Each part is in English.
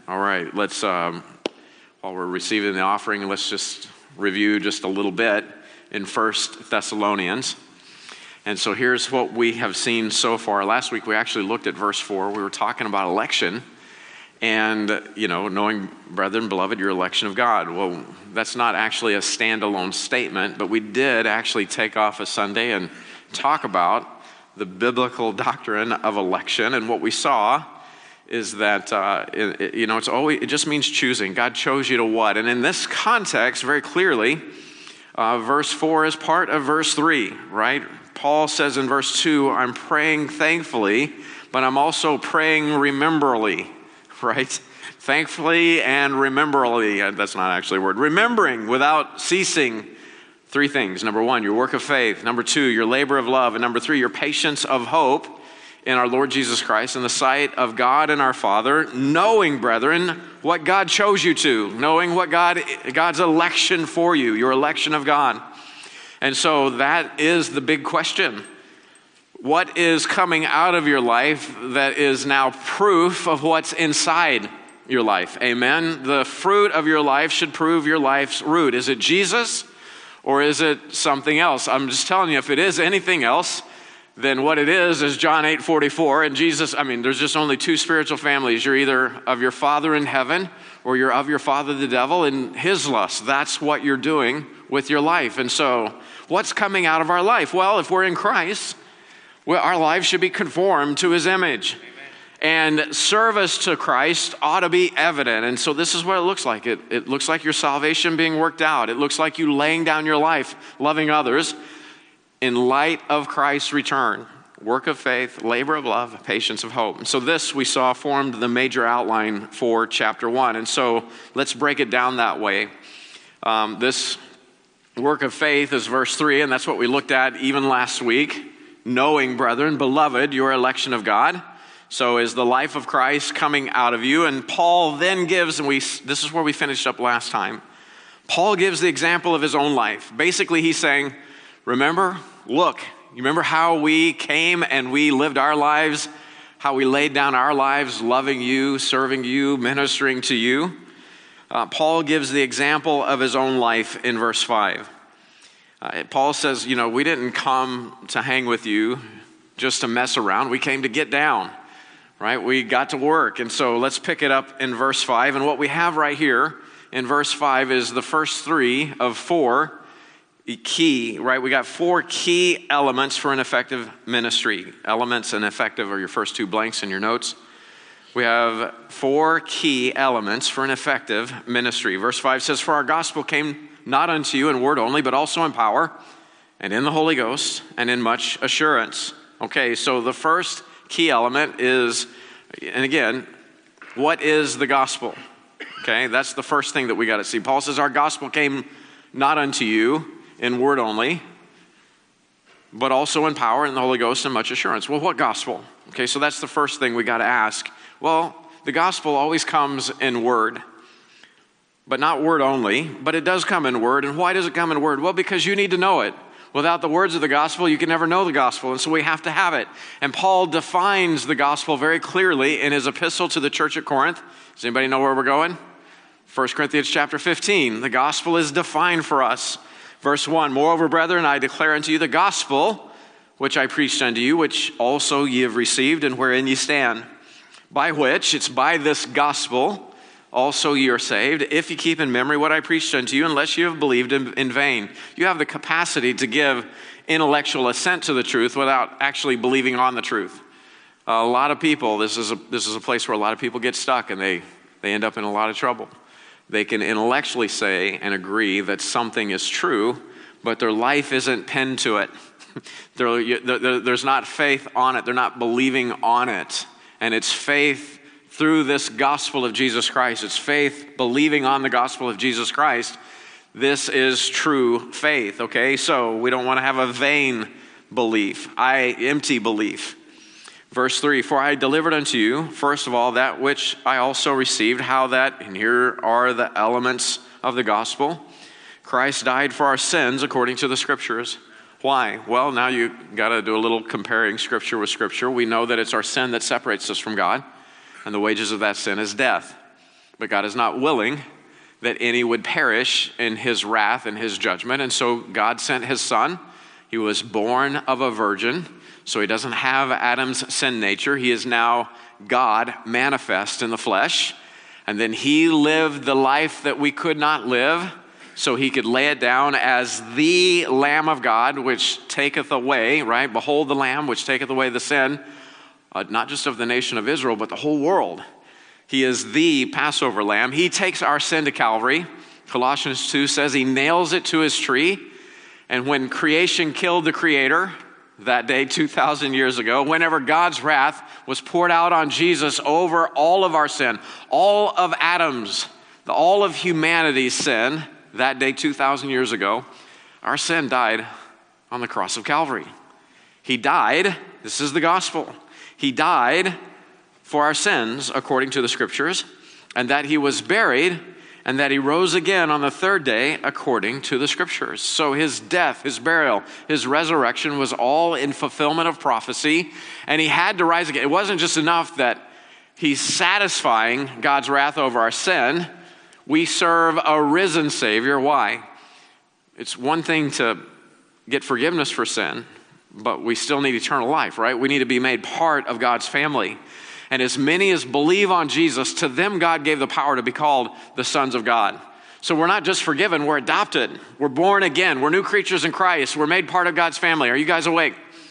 All right, let's, while we're receiving the offering, let's just review just a little bit in 1 Thessalonians. And so here's what we have seen so far. Last week we actually looked at verse 4. We were talking about election and, knowing, brethren, beloved, your election of God. Well, that's not actually a standalone statement, but we did actually take off a Sunday and talk about the biblical doctrine of election. And what we saw is that, it just means choosing. God chose you to what? And in this context, very clearly, verse 4 is part of verse 3, right? Paul says in verse 2, I'm praying thankfully, but I'm also praying rememberly, right? Thankfully and rememberly. That's not actually a word. Remembering without ceasing. 3 things. Number 1, your work of faith. Number 2, your labor of love. And number 3, your patience of hope in our Lord Jesus Christ in the sight of God and our Father, knowing, brethren, what God chose you to, knowing what God's election for you, your election of God. And so that is the big question. What is coming out of your life that is now proof of what's inside your life? Amen? The fruit of your life should prove your life's root. Is it Jesus or is it something else? I'm just telling you, if it is anything else, then what it is John 8:44. And Jesus, there's just only 2 spiritual families. You're either of your father in heaven or you're of your father the devil and his lust. That's what you're doing with your life. And so what's coming out of our life? Well, if we're in Christ, our lives should be conformed to his image. And service to Christ ought to be evident. And so this is what it looks like. It looks like your salvation being worked out. It looks like you laying down your life, loving others in light of Christ's return. Work of faith, labor of love, patience of hope. And so this we saw formed the major outline for chapter 1. And so let's break it down that way. This work of faith is verse 3, and that's what we looked at even last week. Knowing, brethren, beloved, your election of God. So is the life of Christ coming out of you? And Paul then gives, and this is where we finished up last time. Paul gives the example of his own life. Basically, he's saying, remember, look, you remember how we came and we lived our lives, how we laid down our lives, loving you, serving you, ministering to you? Paul gives the example of his own life in verse 5. Paul says, we didn't come to hang with you just to mess around. We came to get down, right? We got to work. And so let's pick it up in verse 5. And what we have right here in verse 5 is the first 3 of 4 key, right? We got 4 key elements for an effective ministry. Elements and effective are your first 2 blanks in your notes. We have 4 key elements for an effective ministry. Verse 5 says, for our gospel came not unto you in word only, but also in power and in the Holy Ghost and in much assurance. Okay, so the first key element is, and again, what is the gospel? Okay, that's the first thing that we got to see. Paul says, our gospel came not unto you in word only, but also in power and the Holy Ghost and much assurance. Well, what gospel? Okay, so that's the first thing we got to ask. Well, the gospel always comes in word, but not word only, but it does come in word. And why does it come in word? Well, because you need to know it. Without the words of the gospel, you can never know the gospel, and so we have to have it. And Paul defines the gospel very clearly in his epistle to the church at Corinth. Does anybody know where we're going? 1 Corinthians chapter 15. The gospel is defined for us. Verse 1, moreover, brethren, I declare unto you the gospel which I preached unto you, which also ye have received, and wherein ye stand. By which, it's by this gospel, also ye are saved, if ye keep in memory what I preached unto you, unless you have believed in vain. You have the capacity to give intellectual assent to the truth without actually believing on the truth. A lot of people, this is a place where a lot of people get stuck, and they end up in a lot of trouble. They can intellectually say and agree that something is true, but their life isn't pinned to it. There's not faith on it. They're not believing on it. And it's faith through this gospel of Jesus Christ. It's faith believing on the gospel of Jesus Christ. This is true faith, okay? So we don't want to have a vain belief, empty belief. Verse 3, for I delivered unto you, first of all, that which I also received, how that, and here are the elements of the gospel, Christ died for our sins according to the scriptures. Why? Well, now you got to do a little comparing scripture with scripture. We know that it's our sin that separates us from God, and the wages of that sin is death. But God is not willing that any would perish in his wrath and his judgment. And so God sent his son. He was born of a virgin, so he doesn't have Adam's sin nature. He is now God manifest in the flesh. And then he lived the life that we could not live, so he could lay it down as the Lamb of God, which taketh away, right? Behold the Lamb, which taketh away the sin, not just of the nation of Israel, but the whole world. He is the Passover lamb. He takes our sin to Calvary. Colossians 2 says he nails it to his tree. And when creation killed the Creator that day 2,000 years ago, whenever God's wrath was poured out on Jesus over all of our sin, all of Adam's, all of humanity's sin that day 2,000 years ago, our sin died on the cross of Calvary. He died, this is the gospel, he died for our sins, according to the scriptures, and that he was buried, and that he rose again on the third day, according to the scriptures. So his death, his burial, his resurrection was all in fulfillment of prophecy, and he had to rise again. It wasn't just enough that he's satisfying God's wrath over our sin. We serve a risen Savior. Why? It's one thing to get forgiveness for sin, but we still need eternal life, right? We need to be made part of God's family. And as many as believe on Jesus, to them God gave the power to be called the sons of God. So we're not just forgiven, we're adopted. We're born again. We're new creatures in Christ. We're made part of God's family. Are you guys awake?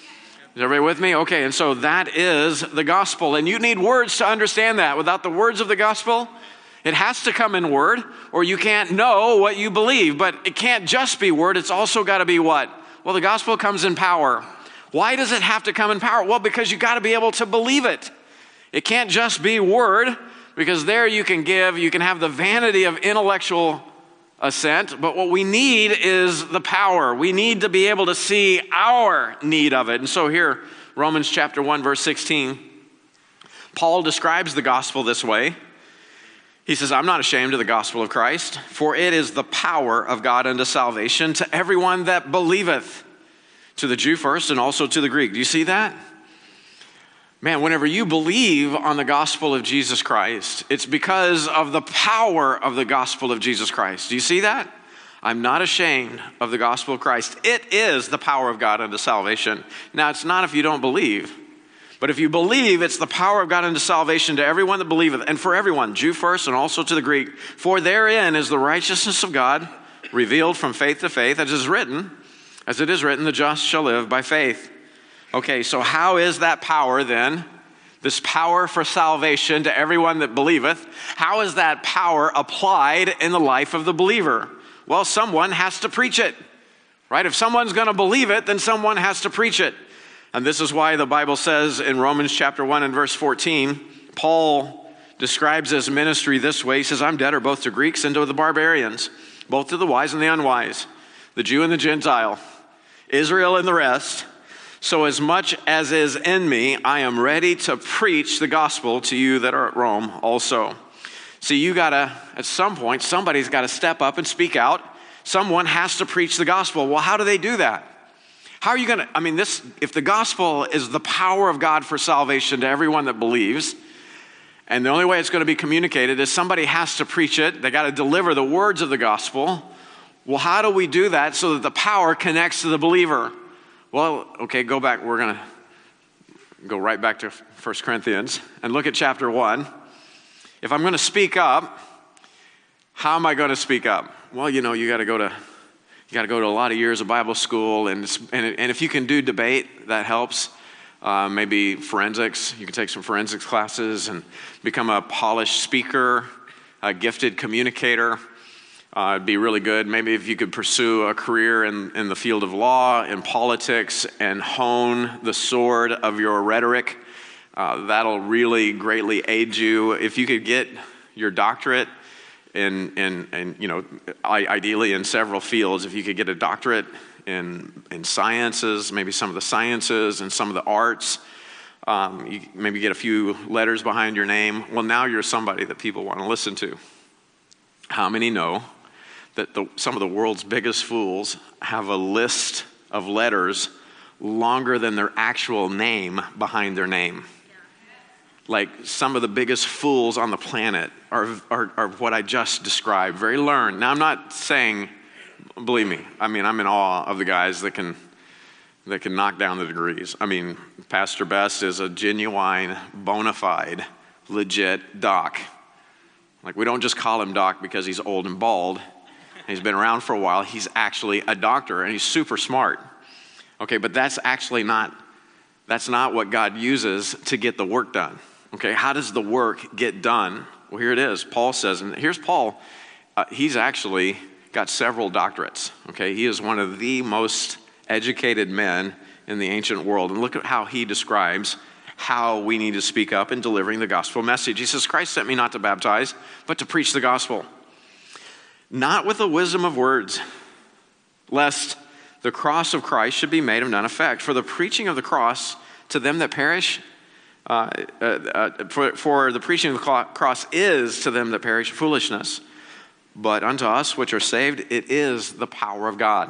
Is everybody with me? Okay, and so that is the gospel. And you need words to understand that. Without the words of the gospel, it has to come in word, or you can't know what you believe. But it can't just be word. It's also got to be what? Well, the gospel comes in power. Why does it have to come in power? Well, because you got to be able to believe it. It can't just be word, because there you can have the vanity of intellectual assent, but what we need is the power. We need to be able to see our need of it. And so here, Romans chapter 1, verse 16, Paul describes the gospel this way. He says, I'm not ashamed of the gospel of Christ, for it is the power of God unto salvation to everyone that believeth, to the Jew first and also to the Greek. Do you see that? Man, whenever you believe on the gospel of Jesus Christ, it's because of the power of the gospel of Jesus Christ. Do you see that? I'm not ashamed of the gospel of Christ. It is the power of God unto salvation. Now, it's not if you don't believe, but if you believe, it's the power of God unto salvation to everyone that believeth, and for everyone, Jew first and also to the Greek. For therein is the righteousness of God revealed from faith to faith, as it is written, the just shall live by faith. Okay, so how is that power then, this power for salvation to everyone that believeth, how is that power applied in the life of the believer? Well, someone has to preach it, right? If someone's going to believe it, then someone has to preach it. And this is why the Bible says in Romans chapter 1 and verse 14, Paul describes his ministry this way. He says, I'm debtor both to Greeks and to the barbarians, both to the wise and the unwise, the Jew and the Gentile, Israel and the rest. So as much as is in me, I am ready to preach the gospel to you that are at Rome also. See, you gotta, at some point, somebody's gotta step up and speak out. Someone has to preach the gospel. Well, how do they do that? How are you gonna, if the gospel is the power of God for salvation to everyone that believes, and the only way it's gonna be communicated is somebody has to preach it. They gotta deliver the words of the gospel. Well, how do we do that so that the power connects to the believer? Well, okay, go back. We're going to go right back to 1 Corinthians and look at chapter 1. If I'm going to speak up, how am I going to speak up? Well, you got to go to a lot of years of Bible school, and if you can do debate, that helps. Maybe forensics. You can take some forensics classes and become a polished speaker, a gifted communicator. It'd be really good. Maybe if you could pursue a career in the field of law and politics and hone the sword of your rhetoric, that'll really greatly aid you. If you could get your doctorate ideally in several fields, if you could get a doctorate in sciences, maybe some of the sciences and some of the arts, you maybe get a few letters behind your name. Well, now you're somebody that people want to listen to. How many know that some of the world's biggest fools have a list of letters longer than their actual name behind their name? Like some of the biggest fools on the planet are what I just described, very learned. Now, I'm not saying, believe me, I mean, I'm in awe of the guys that can knock down the degrees. I mean, Pastor Best is a genuine, bona fide, legit doc. Like, we don't just call him doc because he's old and bald. He's been around for a while. He's actually a doctor, and he's super smart. Okay, but that's not what God uses to get the work done. Okay, how does the work get done? Well, here it is. Paul says, and here's Paul. He's actually got several doctorates. Okay, he is one of the most educated men in the ancient world. And look at how he describes how we need to speak up in delivering the gospel message. He says, Christ sent me not to baptize, but to preach the gospel. Not with the wisdom of words, lest the cross of Christ should be made of none effect. For the preaching of the cross to them that perish, for the preaching of the cross is to them that perish foolishness. But unto us which are saved, it is the power of God.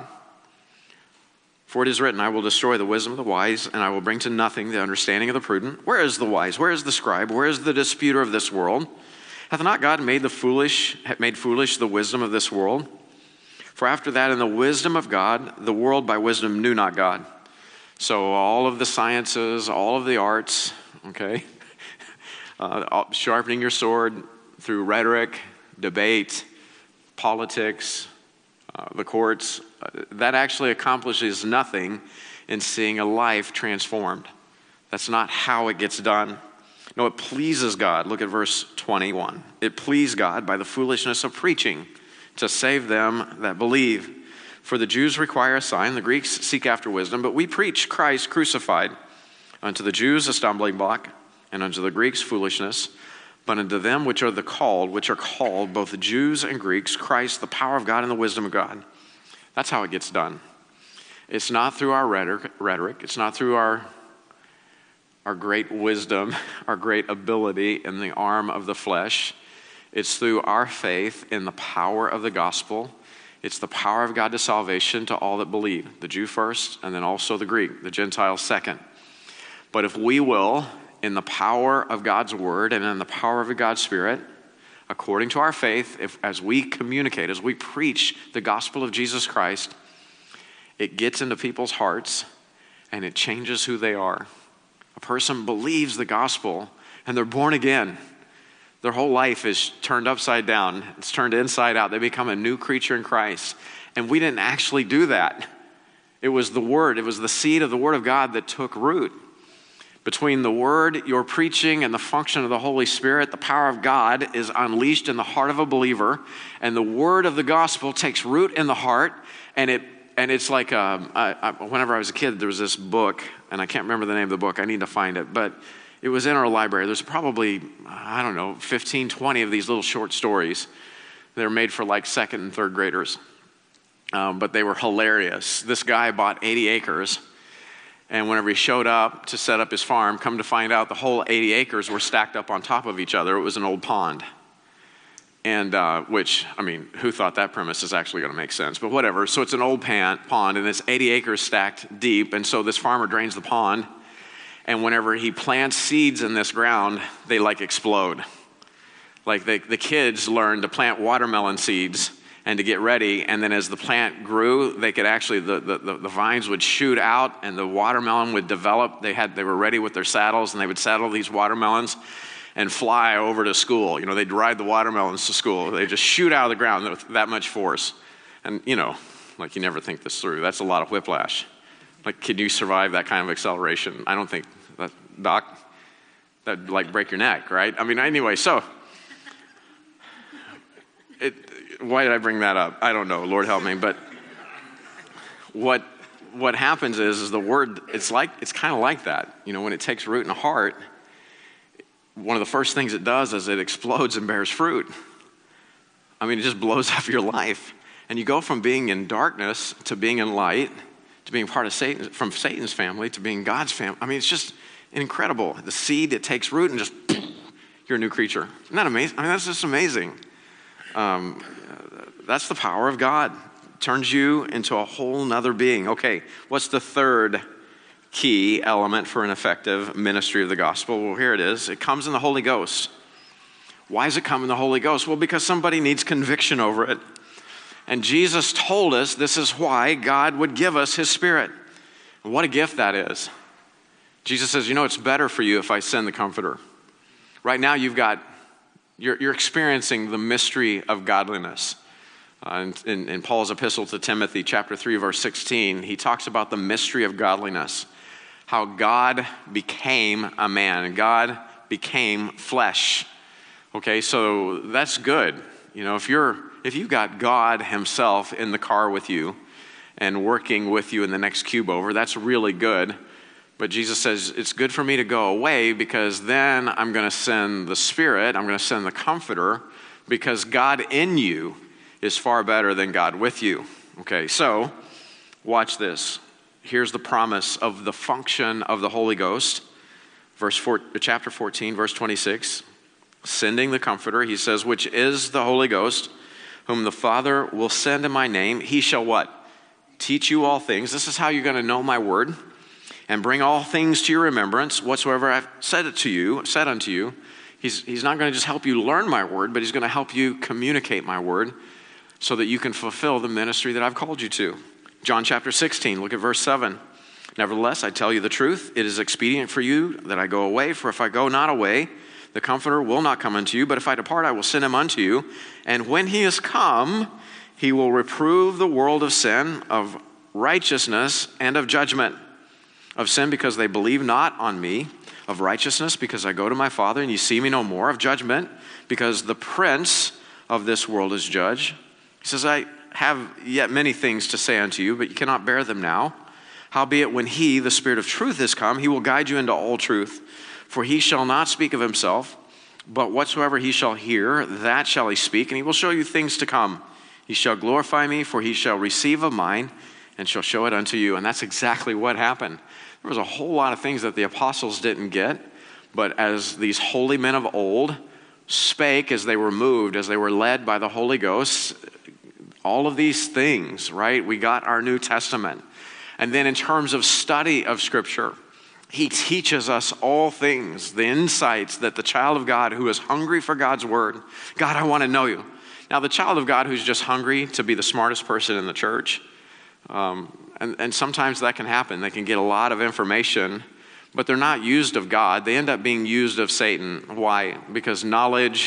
For it is written, I will destroy the wisdom of the wise, and I will bring to nothing the understanding of the prudent. Where is the wise? Where is the scribe? Where is the disputer of this world? Hath not God made foolish the wisdom of this world? For after that, in the wisdom of God, the world by wisdom knew not God. So all of the sciences, all of the arts, okay, sharpening your sword through rhetoric, debate, politics, the courts, that actually accomplishes nothing in seeing a life transformed. That's not how it gets done. No, it pleases God. Look at verse 21. It pleased God by the foolishness of preaching to save them that believe. For the Jews require a sign, the Greeks seek after wisdom, but we preach Christ crucified. Unto the Jews a stumbling block, and unto the Greeks foolishness. But unto them which are called, both the Jews and Greeks, Christ, the power of God and the wisdom of God. That's how it gets done. It's not through our rhetoric. It's not through our great wisdom, our great ability in the arm of the flesh. It's through our faith in the power of the gospel. It's the power of God to salvation to all that believe, the Jew first, and then also the Greek, the Gentile second. But if we will, in the power of God's word and in the power of God's Spirit, according to our faith, as we communicate, as we preach the gospel of Jesus Christ, it gets into people's hearts and it changes who they are. A person believes the gospel and they're born again. Their whole life is turned upside down. It's turned inside out. They become a new creature in Christ. And we didn't actually do that. It was the word. It was the seed of the word of God that took root. Between the word you're preaching and the function of the Holy Spirit, the power of God is unleashed in the heart of a believer, and the word of the gospel takes root in the heart, and it's like, whenever I was a kid, there was this book, and I can't remember the name of the book. I need to find it, but it was in our library. There's probably, 15, 20 of these little short stories. They're made for like second and third graders, but they were hilarious. This guy bought 80 acres. And whenever he showed up to set up his farm, come to find out the whole 80 acres were stacked up on top of each other. It was an old pond. And who thought that premise is actually going to make sense? But whatever. So it's an old pond, and it's 80 acres stacked deep. And so this farmer drains the pond. And whenever he plants seeds in this ground, they explode. Like the kids learned to plant watermelon seeds and to get ready, and then as the plant grew, they could actually, the vines would shoot out and the watermelon would develop. They were ready with their saddles, and they would saddle these watermelons and fly over to school. They'd ride the watermelons to school. They just shoot out of the ground with that much force. And, you never think this through. That's a lot of whiplash. Can you survive that kind of acceleration? I don't think, Doc, that'd break your neck, right? Anyway, so why did I bring that up? I don't know. Lord help me. But what happens is the word, it's kind of like that. When it takes root in a heart, one of the first things it does is it explodes and bears fruit. It just blows up your life. And you go from being in darkness to being in light, to being part of from Satan's family to being God's family. It's just incredible. The seed, it takes root and just, you're a new creature. Isn't that amazing? That's just amazing. That's the power of God. It turns you into a whole nother being. Okay, what's the third key element for an effective ministry of the gospel. Well, here it is. It comes in the Holy Ghost. Why does it come in the Holy Ghost? Well, because somebody needs conviction over it. And Jesus told us this is why God would give us his Spirit. What a gift that is. Jesus says, it's better for you if I send the Comforter. Right now you're experiencing the mystery of godliness. In Paul's epistle to Timothy, chapter 3, verse 16, he talks about the mystery of godliness. How God became a man. God became flesh. Okay, so that's good. If you've got God himself in the car with you and working with you in the next cube over, that's really good. But Jesus says, it's good for me to go away because then I'm going to send the Spirit, I'm going to send the Comforter, because God in you is far better than God with you. Okay, so watch this. Here's the promise of the function of the Holy Ghost. Chapter 14, verse 26. Sending the Comforter, he says, which is the Holy Ghost, whom the Father will send in my name. He shall what? Teach you all things. This is how you're going to know my word. And bring all things to your remembrance, whatsoever I've said unto you. He's not going to just help you learn my word, but he's going to help you communicate my word so that you can fulfill the ministry that I've called you to. John chapter 16, look at verse 7. Nevertheless, I tell you the truth, it is expedient for you that I go away, for if I go not away, the Comforter will not come unto you, but if I depart, I will send him unto you. And when he is come, he will reprove the world of sin, of righteousness, and of judgment. Of sin, because they believe not on me. Of righteousness, because I go to my Father, and you see me no more. Of judgment, because the prince of this world is judged. He says, I have yet many things to say unto you, but you cannot bear them now. Howbeit, when he, the Spirit of truth, is come, he will guide you into all truth. For he shall not speak of himself, but whatsoever he shall hear, that shall he speak, and he will show you things to come. He shall glorify me, for he shall receive of mine, and shall show it unto you. And that's exactly what happened. There was a whole lot of things that the apostles didn't get, but as these holy men of old spake, as they were moved, as they were led by the Holy Ghost, all of these things, right? We got our New Testament. And then in terms of study of Scripture, he teaches us all things, the insights that the child of God who is hungry for God's word, God, I want to know you. Now, the child of God who's just hungry to be the smartest person in the church, and sometimes that can happen. They can get a lot of information, but they're not used of God. They end up being used of Satan. Why? Because knowledge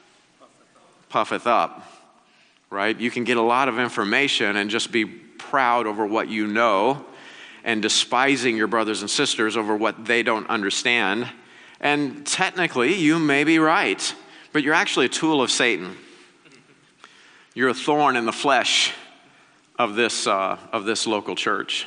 puffeth up, right? You can get a lot of information and just be proud over what you know and despising your brothers and sisters over what they don't understand. And technically, you may be right, but you're actually a tool of Satan. You're a thorn in the flesh of this local church.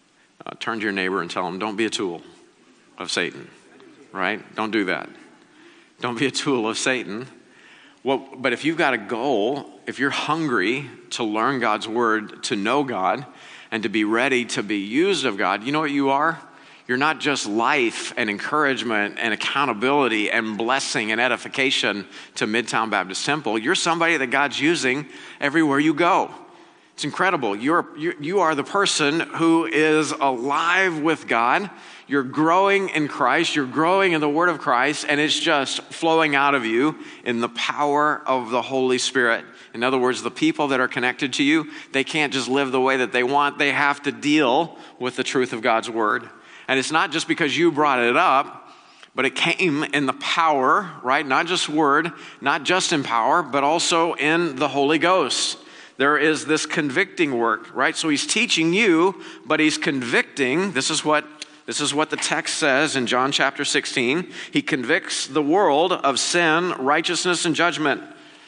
Turn to your neighbor and tell him, don't be a tool of Satan, right? Don't do that. Don't be a tool of Satan. Well, but if you've got a goal, if you're hungry to learn God's word, to know God, and to be ready to be used of God, you know what you are? You're not just life and encouragement and accountability and blessing and edification to Midtown Baptist Temple. You're somebody that God's using everywhere you go. It's incredible. You are the person who is alive with God. You're growing in Christ. You're growing in the Word of Christ, and it's just flowing out of you in the power of the Holy Spirit. In other words, the people that are connected to you, they can't just live the way that they want. They have to deal with the truth of God's Word. And it's not just because you brought it up, but it came in the power, right? Not just word, not just in power, but also in the Holy Ghost. There is this convicting work, right? So he's teaching you, but he's convicting. This is what the text says in John chapter 16. He convicts the world of sin, righteousness, and judgment.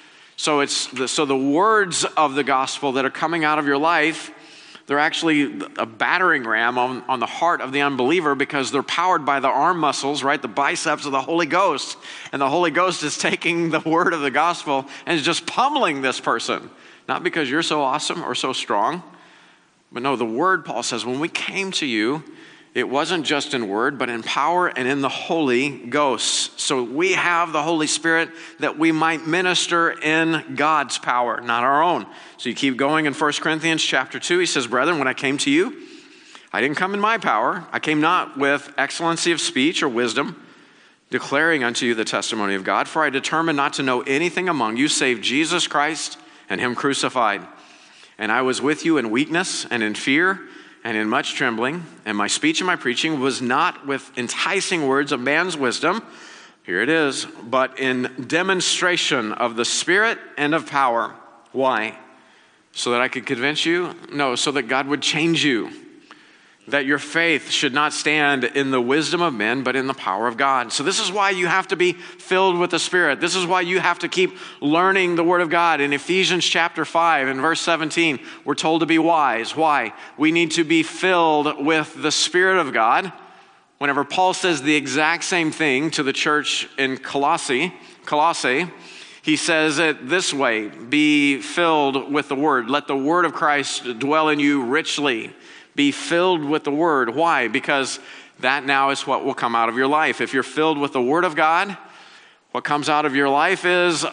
So the words of the gospel that are coming out of your life, they're actually a battering ram on the heart of the unbeliever because they're powered by the arm muscles, right? The biceps of the Holy Ghost. And the Holy Ghost is taking the word of the gospel and is just pummeling this person. Not because you're so awesome or so strong, but no, the word, Paul says, when we came to you, it wasn't just in word, but in power and in the Holy Ghost. So we have the Holy Spirit that we might minister in God's power, not our own. So you keep going in 1 Corinthians chapter 2. He says, brethren, when I came to you, I didn't come in my power. I came not with excellency of speech or wisdom, declaring unto you the testimony of God. For I determined not to know anything among you save Jesus Christ and him crucified. And I was with you in weakness and in fear and in much trembling. And my speech and my preaching was not with enticing words of man's wisdom, here it is, but in demonstration of the Spirit and of power. Why? So that I could convince you? No, so that God would change you. That your faith should not stand in the wisdom of men, but in the power of God. So this is why you have to be filled with the Spirit. This is why you have to keep learning the Word of God. In Ephesians chapter 5 and verse 17, we're told to be wise. Why? We need to be filled with the Spirit of God. Whenever Paul says the exact same thing to the church in Colossae, he says it this way: be filled with the Word. Let the Word of Christ dwell in you richly. Be filled with the Word. Why? Because that now is what will come out of your life. If you're filled with the Word of God, what comes out of your life is,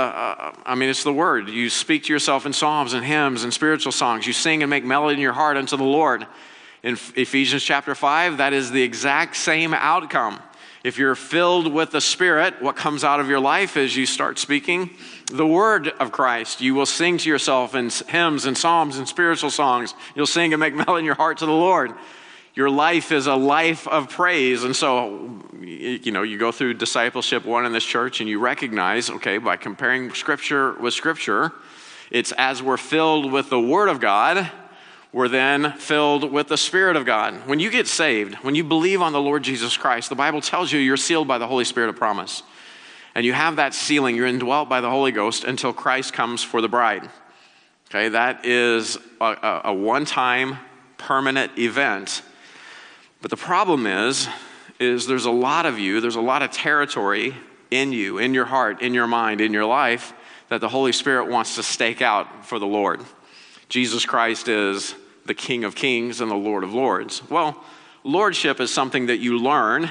it's the Word. You speak to yourself in psalms and hymns and spiritual songs. You sing and make melody in your heart unto the Lord. In Ephesians chapter 5, that is the exact same outcome. If you're filled with the Spirit, what comes out of your life is you start speaking the Word of Christ. You will sing to yourself in hymns and psalms and spiritual songs. You'll sing and make melody in your heart to the Lord. Your life is a life of praise. And so, you go through discipleship 1 in this church and you recognize, okay, by comparing Scripture with Scripture, it's as we're filled with the Word of God, we're then filled with the Spirit of God. When you get saved, when you believe on the Lord Jesus Christ, the Bible tells you you're sealed by the Holy Spirit of promise. And you have that sealing. You're indwelt by the Holy Ghost until Christ comes for the bride. Okay, that is a one-time permanent event. But the problem is there's a lot of you, there's a lot of territory in you, in your heart, in your mind, in your life, that the Holy Spirit wants to stake out for the Lord. Jesus Christ is the King of Kings and the Lord of Lords. Well, lordship is something that you learn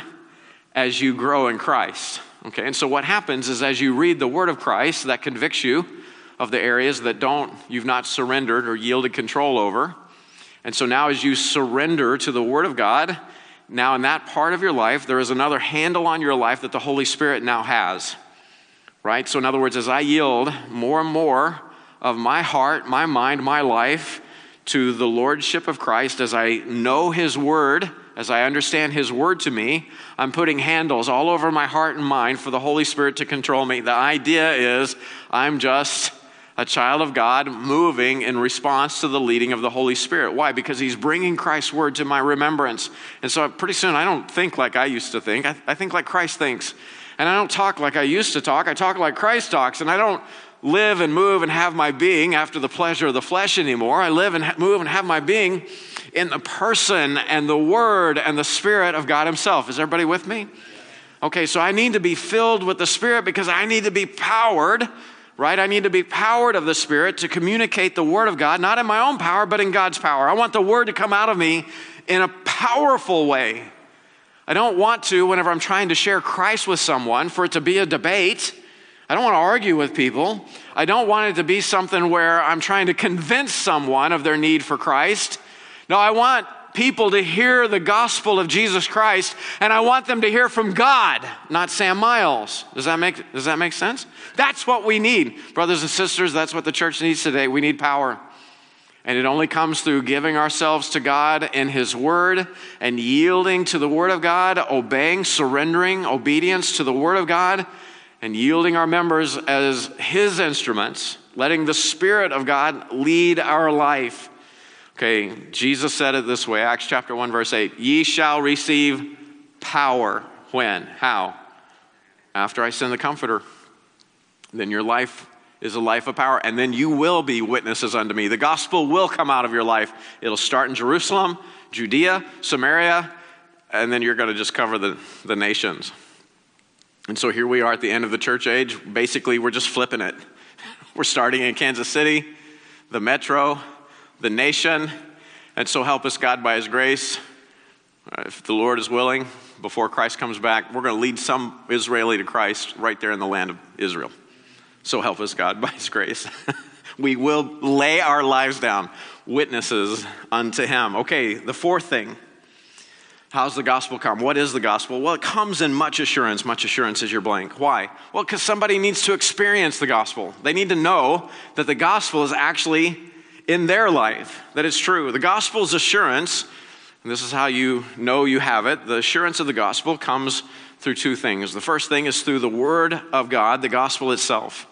as you grow in Christ. Okay, and so what happens is as you read the Word of Christ, that convicts you of the areas that you've not surrendered or yielded control over. And so now as you surrender to the Word of God, now in that part of your life, there is another handle on your life that the Holy Spirit now has. Right? So in other words, as I yield more and more of my heart, my mind, my life to the Lordship of Christ, as I know His Word, as I understand His Word to me, I'm putting handles all over my heart and mind for the Holy Spirit to control me. The idea is I'm just a child of God moving in response to the leading of the Holy Spirit. Why? Because He's bringing Christ's Word to my remembrance. And so pretty soon I don't think like I used to think. I think like Christ thinks. And I don't talk like I used to talk. I talk like Christ talks. And I don't live and move and have my being after the pleasure of the flesh anymore. I live and move and have my being in the person and the Word and the Spirit of God Himself. Is everybody with me? Okay, so I need to be filled with the Spirit because I need to be powered, right? I need to be powered of the Spirit to communicate the Word of God, not in my own power, but in God's power. I want the Word to come out of me in a powerful way. I don't want to, whenever I'm trying to share Christ with someone, for it to be a debate. I don't want to argue with people. I don't want it to be something where I'm trying to convince someone of their need for Christ. No, I want people to hear the gospel of Jesus Christ, and I want them to hear from God, not Sam Miles. Does that make sense? That's what we need. Brothers and sisters, that's what the church needs today. We need power. And it only comes through giving ourselves to God in His Word and yielding to the Word of God, obeying, surrendering, obedience to the Word of God, and yielding our members as His instruments, letting the Spirit of God lead our life. Okay, Jesus said it this way, Acts chapter 1, verse 8, ye shall receive power. When? How? After I send the Comforter. Then your life is a life of power, and then you will be witnesses unto me. The gospel will come out of your life. It'll start in Jerusalem, Judea, Samaria, and then you're going to just cover the nations. And so here we are at the end of the church age. Basically, we're just flipping it. We're starting in Kansas City, the metro, the nation, and so help us God by His grace. If the Lord is willing, before Christ comes back, we're going to lead some Israeli to Christ right there in the land of Israel. So help us God by His grace. We will lay our lives down, witnesses unto him. Okay, the fourth thing. How's the gospel come? What is the gospel? Well, it comes in much assurance. Much assurance is your blank. Why? Well, because somebody needs to experience the gospel. They need to know that the gospel is actually in their life, that it's true. The gospel's assurance, and this is how you know you have it, the assurance of the gospel comes through two things. The first thing is through the word of God, the gospel itself.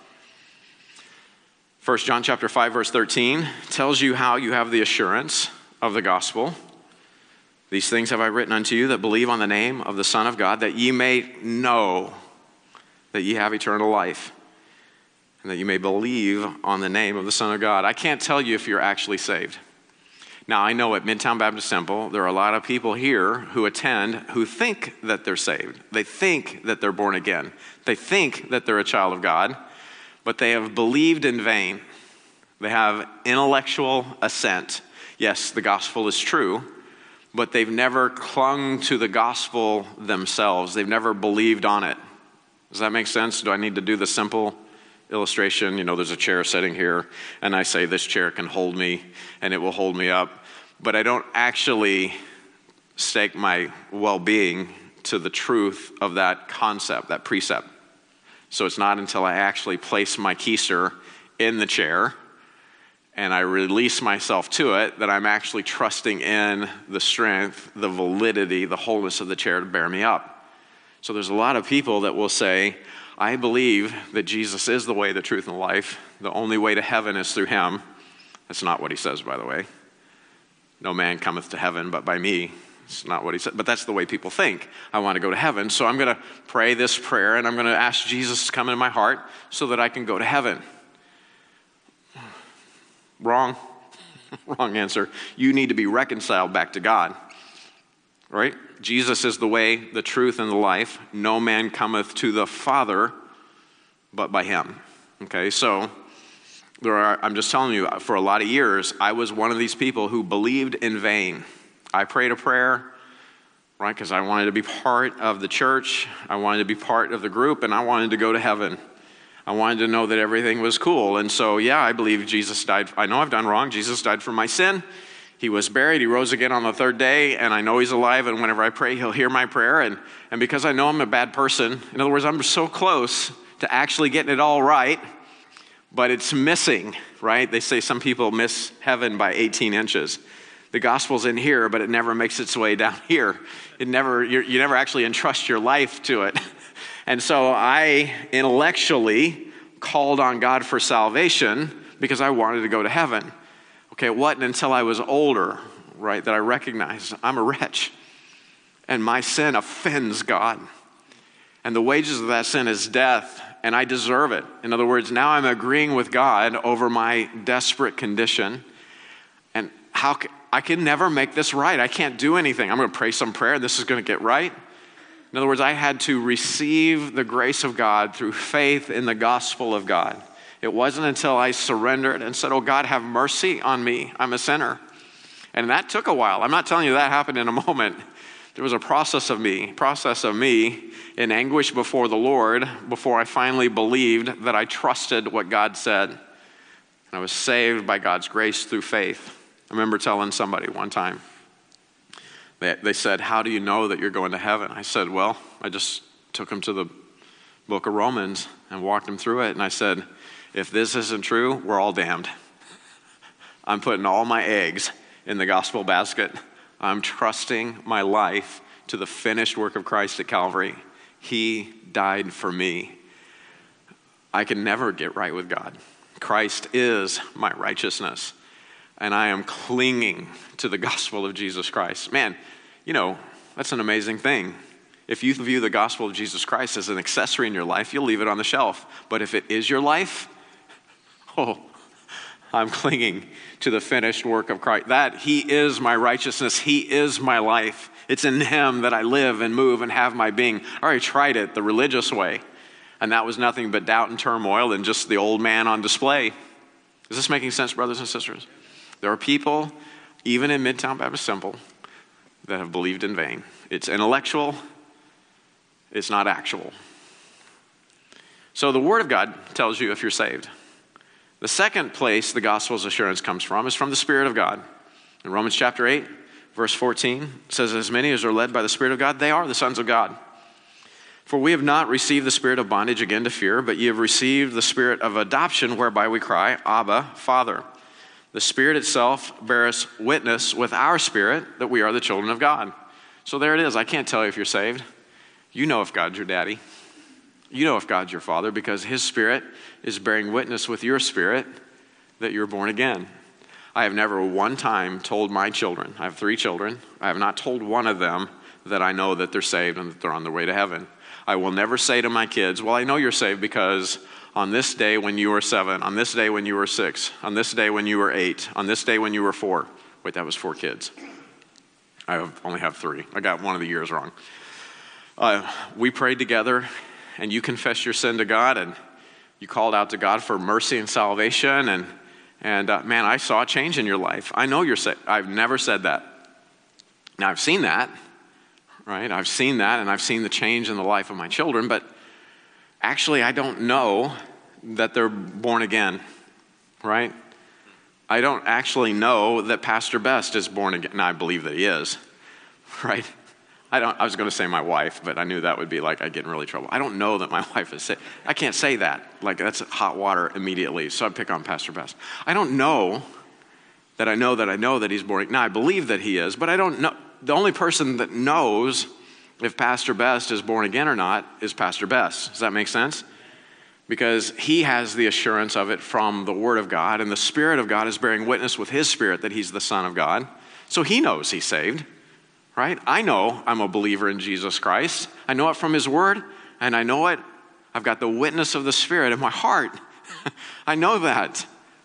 1 John chapter 5, verse 13 tells you how you have the assurance of the gospel. These things have I written unto you that believe on the name of the Son of God, that ye may know that ye have eternal life, and that you may believe on the name of the Son of God. I can't tell you if you're actually saved. Now, I know at Midtown Baptist Temple, there are a lot of people here who attend who think that they're saved. They think that they're born again. They think that they're a child of God, but they have believed in vain. They have intellectual assent. Yes, the gospel is true, but they've never clung to the gospel themselves. They've never believed on it. Does that make sense? Do I need to do the simple illustration? You know, there's a chair sitting here, and I say this chair can hold me, and it will hold me up. But I don't actually stake my well-being to the truth of that concept, that precept. So it's not until I actually place my keister in the chair and I release myself to it that I'm actually trusting in the strength, the validity, the wholeness of the chair to bear me up. So there's a lot of people that will say, I believe that Jesus is the way, the truth, and the life. The only way to heaven is through him. That's not what he says, by the way. No man cometh to heaven but by me. It's not what he said, but that's the way people think. I want to go to heaven, so I'm going to pray this prayer, and I'm going to ask Jesus to come into my heart so that I can go to heaven. Wrong. Wrong answer. You need to be reconciled back to God. Right? Jesus is the way, the truth, and the life. No man cometh to the Father but by him. Okay, so I'm just telling you, for a lot of years, I was one of these people who believed in vain. I prayed a prayer, right, because I wanted to be part of the church. I wanted to be part of the group, and I wanted to go to heaven. I wanted to know that everything was cool. And so, yeah, I believe Jesus died. I know I've done wrong. Jesus died for my sin. He was buried. He rose again on the third day, and I know he's alive, and whenever I pray, he'll hear my prayer. And because I know I'm a bad person, in other words, I'm so close to actually getting it all right, but it's missing, right? They say some people miss heaven by 18 inches. The gospel's in here, but it never makes its way down here. You never actually entrust your life to it. And so I intellectually called on God for salvation because I wanted to go to heaven. Okay, it wasn't until I was older, right, that I recognized I'm a wretch. And my sin offends God. And the wages of that sin is death, and I deserve it. In other words, now I'm agreeing with God over my desperate condition. And I can never make this right. I can't do anything. I'm going to pray some prayer, and this is going to get right. In other words, I had to receive the grace of God through faith in the gospel of God. It wasn't until I surrendered and said, oh, God, have mercy on me. I'm a sinner. And that took a while. I'm not telling you that happened in a moment. There was a process of me in anguish before the Lord before I finally believed that I trusted what God said. And I was saved by God's grace through faith. I remember telling somebody one time, they said, how do you know that you're going to heaven? I said, well, I just took them to the book of Romans and walked them through it. And I said, if this isn't true, we're all damned. I'm putting all my eggs in the gospel basket. I'm trusting my life to the finished work of Christ at Calvary. He died for me. I can never get right with God. Christ is my righteousness. And I am clinging to the gospel of Jesus Christ. Man, you know, that's an amazing thing. If you view the gospel of Jesus Christ as an accessory in your life, you'll leave it on the shelf. But if it is your life, I'm clinging to the finished work of Christ. That he is my righteousness. He is my life. It's in him that I live and move and have my being. I already tried it the religious way. And that was nothing but doubt and turmoil and just the old man on display. Is this making sense, brothers and sisters? There are people, even in Midtown Baptist Temple, that have believed in vain. It's intellectual. It's not actual. So the Word of God tells you if you're saved. The second place the gospel's assurance comes from is from the Spirit of God. In Romans chapter 8, verse 14, it says, as many as are led by the Spirit of God, they are the sons of God. For we have not received the spirit of bondage again to fear, but ye have received the spirit of adoption, whereby we cry, Abba, Father. The Spirit itself beareth witness with our spirit that we are the children of God. So there it is. I can't tell you if you're saved. You know if God's your daddy. You know if God's your father, because his Spirit is bearing witness with your spirit that you're born again. I have never one time told my children, I have 3 children, I have not told one of them that I know that they're saved and that they're on their way to heaven. I will never say to my kids, well, I know you're saved because on this day when you were 7, on this day when you were 6, on this day when you were 8, on this day when you were 4. Wait, that was 4 kids. I only have 3. I got one of the years wrong. We prayed together, and you confessed your sin to God, and you called out to God for mercy and salvation, and man, I saw a change in your life. I know you're saved. I've never said that. Now, I've seen that, right? I've seen that, and I've seen the change in the life of my children, but actually, I don't know that they're born again, right? I don't actually know that Pastor Best is born again. Now, I believe that he is, right? I was going to say my wife, but I knew that would be like I'd get in really trouble. I don't know that my wife is saved. I can't say that. Like, that's hot water immediately, so I pick on Pastor Best. I don't know that I know that he's born again. Now, I believe that he is, but I don't know. The only person that knows if Pastor Best is born again or not is Pastor Best. Does that make sense? Because he has the assurance of it from the Word of God, and the Spirit of God is bearing witness with his spirit that he's the Son of God. So he knows he's saved, right? I know I'm a believer in Jesus Christ. I know it from his Word, and I know it. I've got the witness of the Spirit in my heart. I know that.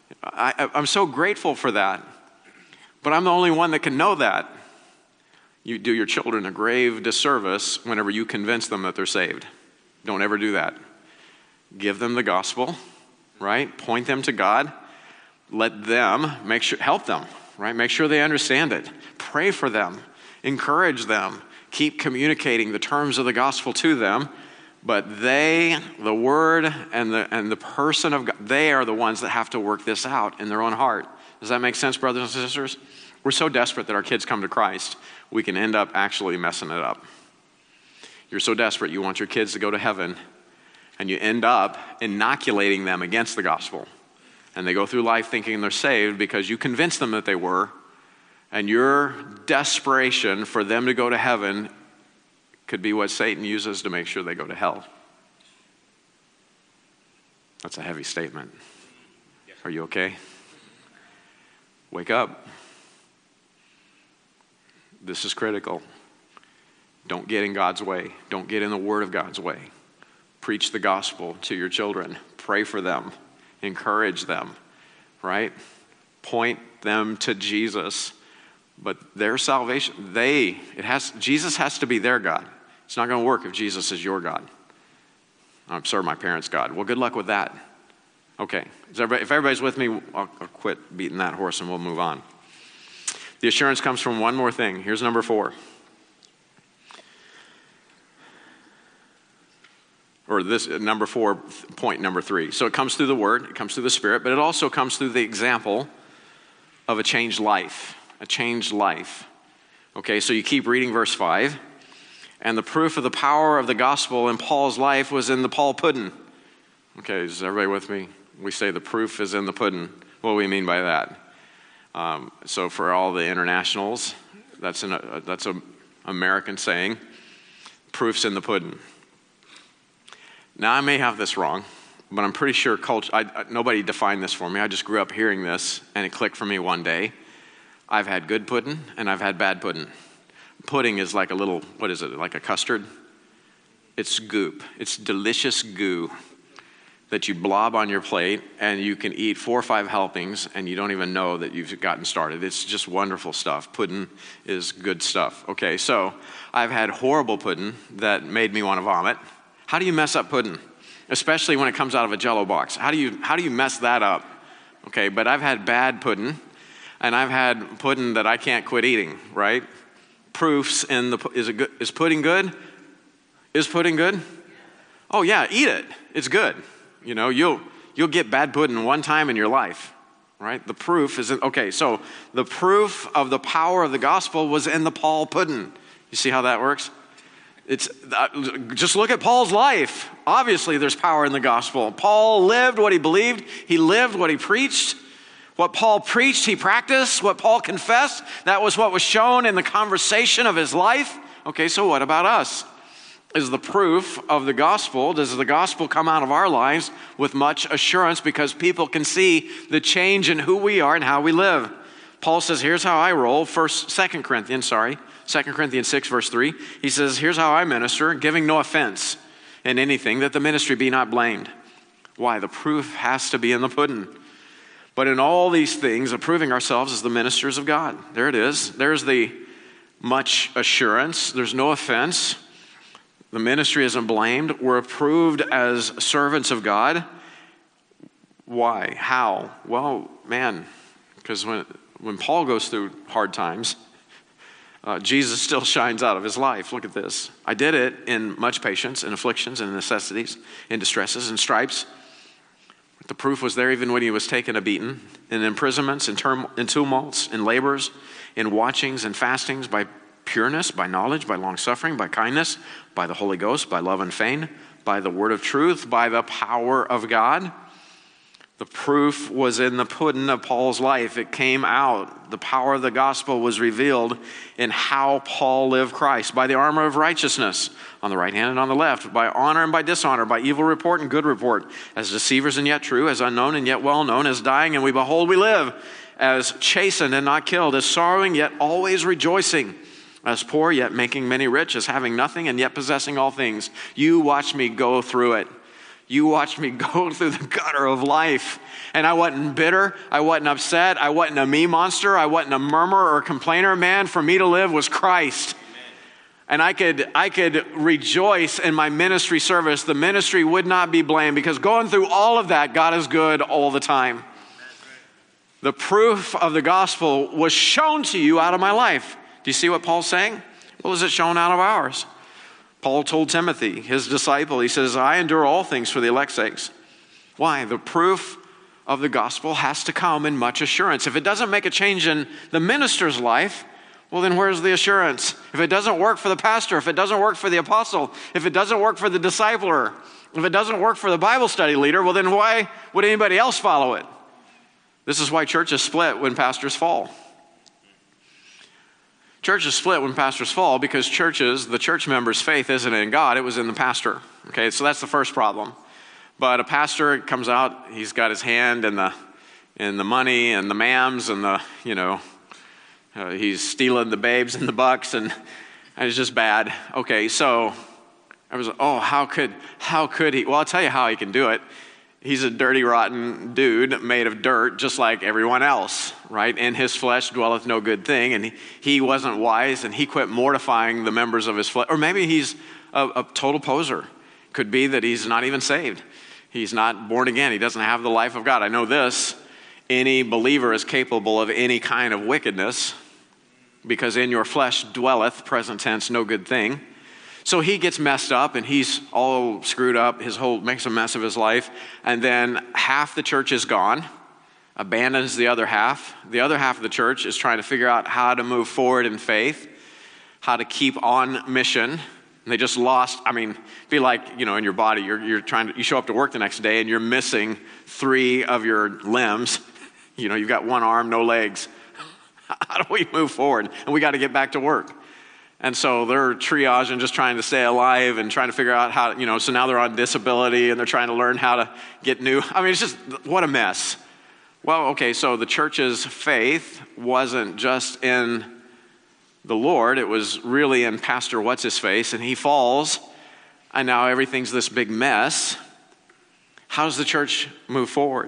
I'm so grateful for that. But I'm the only one that can know that. You do your children a grave disservice whenever you convince them that they're saved. Don't ever do that. Give them the gospel, right? Point them to God. Let them help them, right? Make sure they understand it. Pray for them. Encourage them. Keep communicating the terms of the gospel to them. But the Word and the person of God, they are the ones that have to work this out in their own heart. Does that make sense, brothers and sisters? We're so desperate that our kids come to Christ, we can end up actually messing it up. You're so desperate, you want your kids to go to heaven, and you end up inoculating them against the gospel. And they go through life thinking they're saved because you convinced them that they were, and your desperation for them to go to heaven could be what Satan uses to make sure they go to hell. That's a heavy statement. Are you okay? Wake up. This is critical. Don't get in God's way. Don't get in the Word of God's way. Preach the gospel to your children. Pray for them. Encourage them, right? Point them to Jesus. But their salvation, Jesus has to be their God. It's not going to work if Jesus is your God. I'm sorry, my parents' God. Well, good luck with that. Okay. If everybody's with me, I'll quit beating that horse and we'll move on. The assurance comes from one more thing. Here's number 4. Or this number 4, point number 3. So it comes through the Word, it comes through the Spirit, but it also comes through the example of a changed life. A changed life. Okay, so you keep reading verse 5. And the proof of the power of the gospel in Paul's life was in the Paul pudding. Okay, is everybody with me? We say the proof is in the pudding. What do we mean by that? So for all the internationals, that's an American saying. Proof's in the pudding. Now, I may have this wrong, but I'm pretty sure nobody defined this for me. I just grew up hearing this, and it clicked for me one day. I've had good pudding, and I've had bad pudding. Pudding is like a little, what is it, like a custard? It's goop. It's delicious goo that you blob on your plate, and you can eat 4 or 5 helpings, and you don't even know that you've gotten started. It's just wonderful stuff. Pudding is good stuff. Okay, so I've had horrible pudding that made me want to vomit. How do you mess up pudding? Especially when it comes out of a Jell-O box. How do you mess that up? Okay, but I've had bad pudding, and I've had pudding that I can't quit eating, right? Proofs in is pudding good? Is pudding good? Oh yeah, eat it. It's good. You know, You'll get bad pudding one time in your life, right? The proof is okay, so the proof of the power of the gospel was in the Paul pudding. You see how that works? It's just look at Paul's life. Obviously, there's power in the gospel. Paul lived what he believed. He lived what he preached. What Paul preached, he practiced. What Paul confessed, that was what was shown in the conversation of his life. Okay, so what about us? Is the proof of the gospel, does the gospel come out of our lives with much assurance because people can see the change in who we are and how we live? Paul says, here's how I roll. 2 Corinthians 6, verse 3. He says, here's how I minister, giving no offense in anything, that the ministry be not blamed. Why? The proof has to be in the pudding. But in all these things, approving ourselves as the ministers of God. There it is. There's the much assurance. There's no offense. The ministry isn't blamed. We're approved as servants of God. Why? How? Well, man, because when Paul goes through hard times, Jesus still shines out of his life. Look at this. I did it in much patience, in afflictions, and necessities, in distresses, and stripes. The proof was there even when he was taken a beating, in imprisonments, in tumults, in labors, in watchings and fastings, by pureness, by knowledge, by long-suffering, by kindness, by the Holy Ghost, by love and faith, by the word of truth, by the power of God. The proof was in the pudding of Paul's life. It came out. The power of the gospel was revealed in how Paul lived Christ. By the armor of righteousness on the right hand and on the left. By honor and by dishonor. By evil report and good report. As deceivers and yet true. As unknown and yet well known. As dying and we behold we live. As chastened and not killed. As sorrowing yet always rejoicing. As poor yet making many rich. As having nothing and yet possessing all things. You watch me go through it. You watched me go through the gutter of life. And I wasn't bitter. I wasn't upset. I wasn't a me monster. I wasn't a murmurer or complainer. Man, for me to live was Christ. Amen. And I could rejoice in my ministry service. The ministry would not be blamed because going through all of that, God is good all the time. The proof of the gospel was shown to you out of my life. Do you see what Paul's saying? Well, is it shown out of ours? Paul told Timothy, his disciple, he says, I endure all things for the elect's sakes. Why? The proof of the gospel has to come in much assurance. If it doesn't make a change in the minister's life, well, then where's the assurance? If it doesn't work for the pastor, if it doesn't work for the apostle, if it doesn't work for the discipler, if it doesn't work for the Bible study leader, well, then why would anybody else follow it? This is why churches split when pastors fall. Churches split when pastors fall because the church members' faith isn't in God, it was in the pastor. Okay, so that's the first problem. But a pastor comes out, he's got his hand in the money and the mams and he's stealing the babes and the bucks and it's just bad. Okay, so I was, how could he? Well, I'll tell you how he can do it. He's a dirty, rotten dude made of dirt just like everyone else, right? In his flesh dwelleth no good thing. And he wasn't wise and he quit mortifying the members of his flesh. Or maybe he's a total poser. Could be that he's not even saved. He's not born again. He doesn't have the life of God. I know this. Any believer is capable of any kind of wickedness because in your flesh dwelleth, present tense, no good thing. So he gets messed up and he's all screwed up, makes a mess of his life. And then half the church is gone, abandons the other half. The other half of the church is trying to figure out how to move forward in faith, how to keep on mission. And they just lost, be like, in your body, you show up to work the next day and you're missing 3 of your limbs. You've got 1 arm, no legs. How do we move forward? And we got to get back to work. And so they're triaging, just trying to stay alive and trying to figure out how, so now they're on disability and they're trying to learn how to get new. It's just, what a mess. Well, okay, so the church's faith wasn't just in the Lord, it was really in Pastor What's-His-Face, and he falls, and now everything's this big mess. How does the church move forward?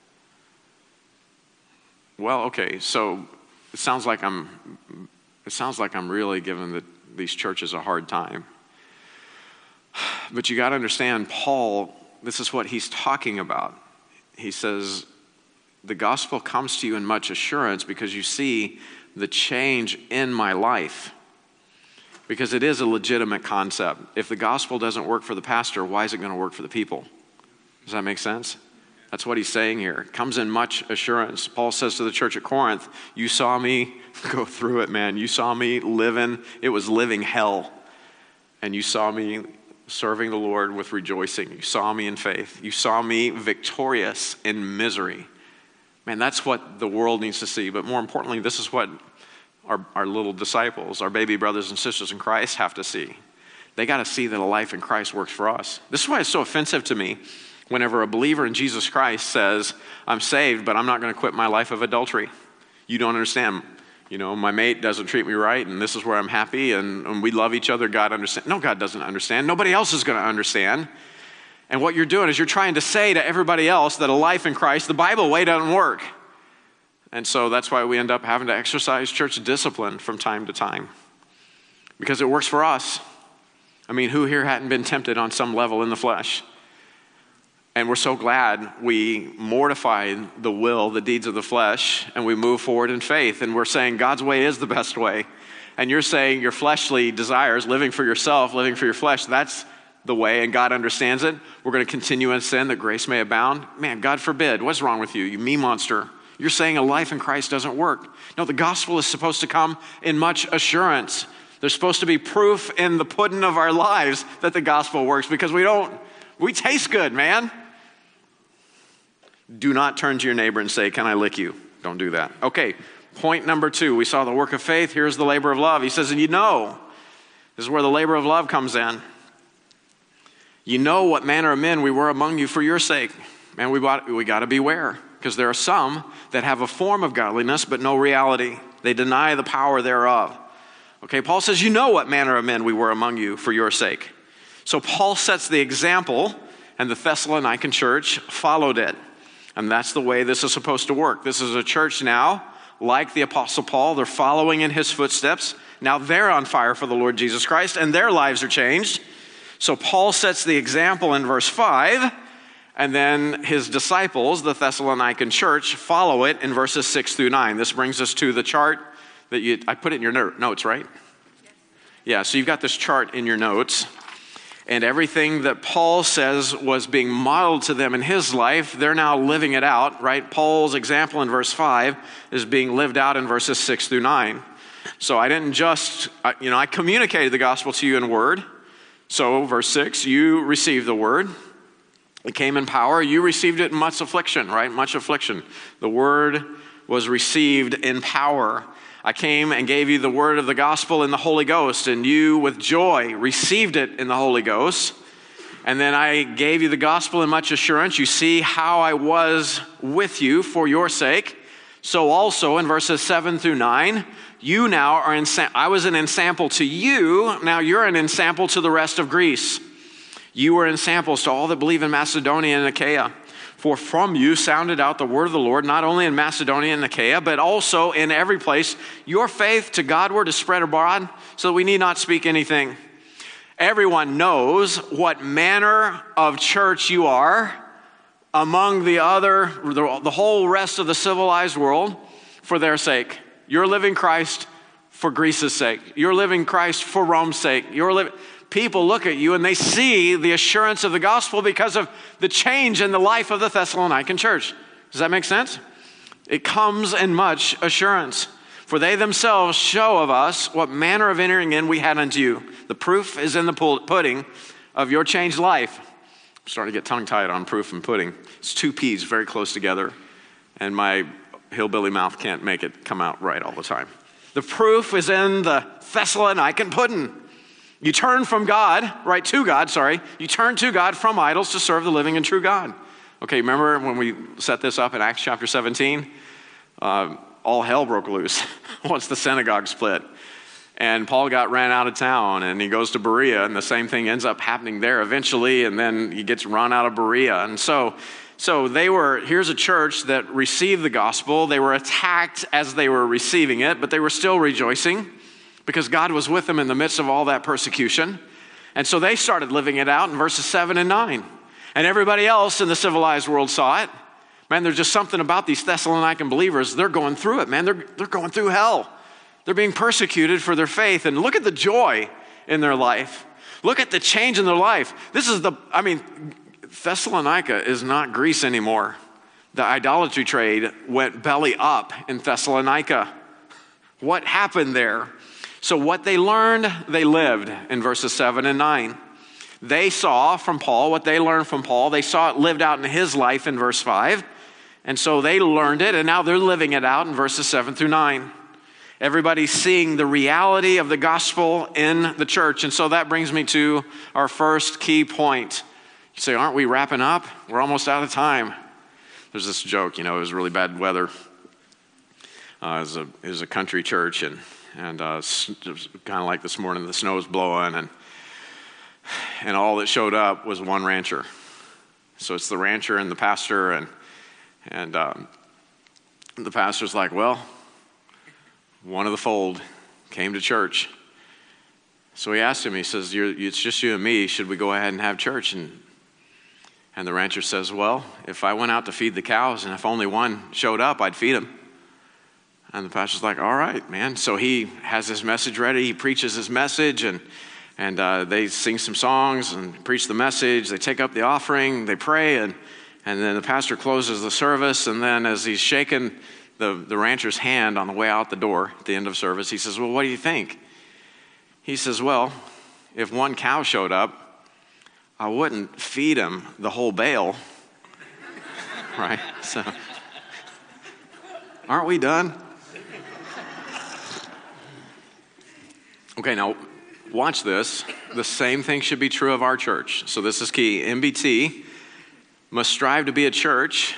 Well, okay, so it sounds like I'm really giving these churches a hard time. But you got to understand, Paul, this is what he's talking about. He says, the gospel comes to you in much assurance because you see the change in my life. Because it is a legitimate concept. If the gospel doesn't work for the pastor, why is it going to work for the people? Does that make sense? That's what he's saying here. It comes in much assurance. Paul says to the church at Corinth, you saw me go through it, man. You saw me it was living hell. And you saw me serving the Lord with rejoicing. You saw me in faith. You saw me victorious in misery. Man, that's what the world needs to see. But more importantly, this is what our little disciples, our baby brothers and sisters in Christ have to see. They got to see that a life in Christ works for us. This is why it's so offensive to me whenever a believer in Jesus Christ says, I'm saved, but I'm not going to quit my life of adultery. You don't understand. My mate doesn't treat me right, and this is where I'm happy, and we love each other. God understands. No, God doesn't understand. Nobody else is going to understand. And what you're doing is you're trying to say to everybody else that a life in Christ, the Bible way, doesn't work. And so that's why we end up having to exercise church discipline from time to time. Because it works for us. I mean, who here hadn't been tempted on some level in the flesh? And we're so glad we mortified the will, the deeds of the flesh, and we move forward in faith. And we're saying God's way is the best way. And you're saying your fleshly desires, living for yourself, living for your flesh, that's the way, and God understands it. We're going to continue in sin that grace may abound. Man, God forbid. What's wrong with you, you me monster? You're saying a life in Christ doesn't work. No, the gospel is supposed to come in much assurance. There's supposed to be proof in the pudding of our lives that the gospel works, because we taste good, man. Do not turn to your neighbor and say, can I lick you? Don't do that. Okay, point number 2. We saw the work of faith. Here's the labor of love. He says, and this is where the labor of love comes in. You know what manner of men we were among you for your sake. Man, we got to beware, because there are some that have a form of godliness but no reality. They deny the power thereof. Okay, Paul says, you know what manner of men we were among you for your sake. So Paul sets the example, and the Thessalonican church followed it. And that's the way this is supposed to work. This is a church now, like the Apostle Paul. They're following in his footsteps. Now they're on fire for the Lord Jesus Christ, and their lives are changed. So Paul sets the example in verse 5, and then his disciples, the Thessalonican church, follow it in verses 6 through 9. This brings us to the chart that I put it in your notes, right? Yeah, so you've got this chart in your notes. And everything that Paul says was being modeled to them in his life, they're now living it out, right? Paul's example in verse 5 is being lived out in verses 6 through 9. So I didn't I communicated the gospel to you in word. So verse 6, you received the word. It came in power. You received it in much affliction, right? Much affliction. The word was received in power. I came and gave you the word of the gospel in the Holy Ghost, and you with joy received it in the Holy Ghost. And then I gave you the gospel in much assurance. You see how I was with you for your sake. So also in verses 7 through 9, you now are I was an ensample to you. Now you're an ensample to the rest of Greece. You were ensamples to all that believe in Macedonia and Achaia. For from you sounded out the word of the Lord, not only in Macedonia and Achaia, but also in every place. Your faith to Godward is spread abroad, so that we need not speak anything. Everyone knows what manner of church you are among the whole rest of the civilized world for their sake. You're living Christ for Greece's sake. You're living Christ for Rome's sake. People look at you and they see the assurance of the gospel because of the change in the life of the Thessalonican church. Does that make sense? It comes in much assurance. For they themselves show of us what manner of entering in we had unto you. The proof is in the pudding of your changed life. I'm starting to get tongue-tied on proof and pudding. It's 2 P's very close together, and my hillbilly mouth can't make it come out right all the time. The proof is in the Thessalonican pudding. You turn from God, right, to God, sorry. You turn to God from idols to serve the living and true God. Okay, remember when we set this up in Acts chapter 17? All hell broke loose once the synagogue split. And Paul ran out of town, and he goes to Berea, and the same thing ends up happening there eventually, and then he gets run out of Berea. And so here's a church that received the gospel. They were attacked as they were receiving it, but they were still rejoicing, because God was with them in the midst of all that persecution. And so they started living it out in verses 7 and 9. And everybody else in the civilized world saw it. Man, there's just something about these Thessalonican believers. They're going through it, man. They're going through hell. They're being persecuted for their faith. And look at the joy in their life. Look at the change in their life. Thessalonica is not Greece anymore. The idolatry trade went belly up in Thessalonica. What happened there? So what they learned, they lived in verses 7 and 9. They saw from Paul what they learned from Paul. They saw it lived out in his life in verse 5. And so they learned it, and now they're living it out in verses 7 through 9. Everybody's seeing the reality of the gospel in the church. And so that brings me to our first key point. You say, aren't we wrapping up? We're almost out of time. There's this joke, it was really bad weather. It was a country church, and it was kind of like this morning, the snow was blowing, and all that showed up was one rancher. So it's the rancher and the pastor, and the pastor's like, well, one of the fold came to church. So he asked him, he says, it's just you and me, should we go ahead and have church? And the rancher says, well, if I went out to feed the cows and if only one showed up, I'd feed him. And the pastor's like, all right, man. So he has his message ready. He preaches his message, and they sing some songs and preach the message. They take up the offering, they pray, and then the pastor closes the service. And then as he's shaking the rancher's hand on the way out the door at the end of service, he says, well, what do you think? He says, well, if one cow showed up, I wouldn't feed him the whole bale, right? So, aren't we done? Okay, now watch this. The same thing should be true of our church. So this is key. MBT must strive to be a church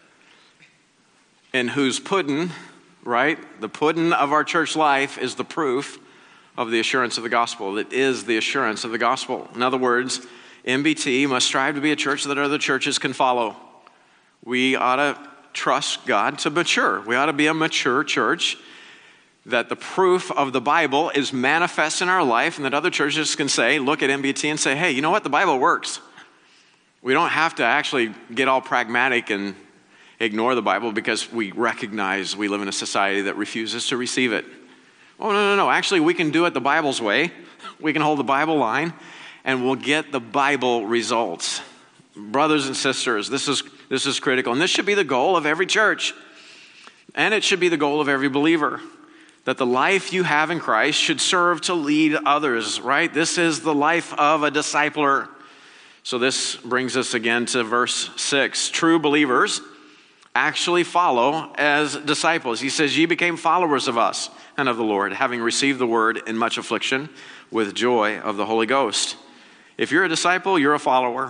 in whose pudding, right? The pudding of our church life is the proof of the assurance of the gospel. It is the assurance of the gospel. In other words, MBT must strive to be a church that other churches can follow. We ought to trust God to mature. We ought to be a mature church, that the proof of the Bible is manifest in our life, and that other churches can say, look at MBT and say, hey, you know what? The Bible works. We don't have to actually get all pragmatic and ignore the Bible because we recognize we live in a society that refuses to receive it. Oh, no. Actually, we can do it the Bible's way. We can hold the Bible line, and we'll get the Bible results. Brothers and sisters, this is critical. And this should be the goal of every church. And it should be the goal of every believer. That the life you have in Christ should serve to lead others, right? This is the life of a discipler. So this brings us again to verse 6. True believers actually follow as disciples. He says, ye became followers of us and of the Lord, having received the word in much affliction with joy of the Holy Ghost. If you're a disciple, you're a follower.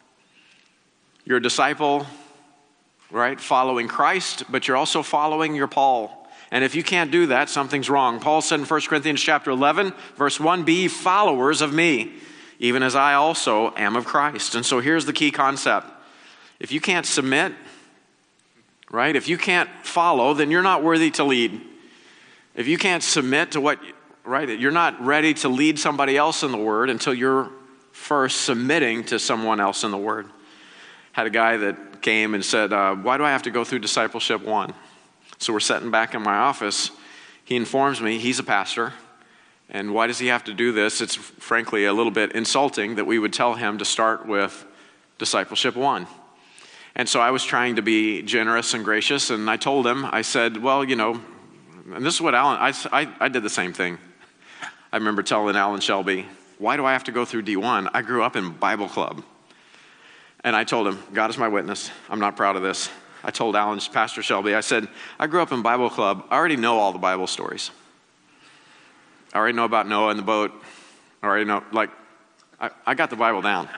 You're a disciple, right? Following Christ, but you're also following your Paul. And if you can't do that, something's wrong. Paul said in 1 Corinthians chapter 11, verse 1, be ye followers of me, even as I also am of Christ. And so here's the key concept. If you can't submit, right? If you can't follow, then you're not worthy to lead. If you can't submit to what, right? You're not ready to lead somebody else in the Word until you're first submitting to someone else in the Word. Had a guy that came and said, why do I have to go through discipleship 1? So we're sitting back in my office. He informs me he's a pastor. And why does he have to do this? It's frankly a little bit insulting that we would tell him to start with discipleship 1. And so I was trying to be generous and gracious. And I told him, I said, well, and this is what Alan, I did the same thing. I remember telling Alan Shelby, why do I have to go through D1? I grew up in Bible club. And I told him, God is my witness. I'm not proud of this. I told Pastor Shelby, I said, I grew up in Bible club. I already know all the Bible stories. I already know about Noah and the boat. I already know, I got the Bible down.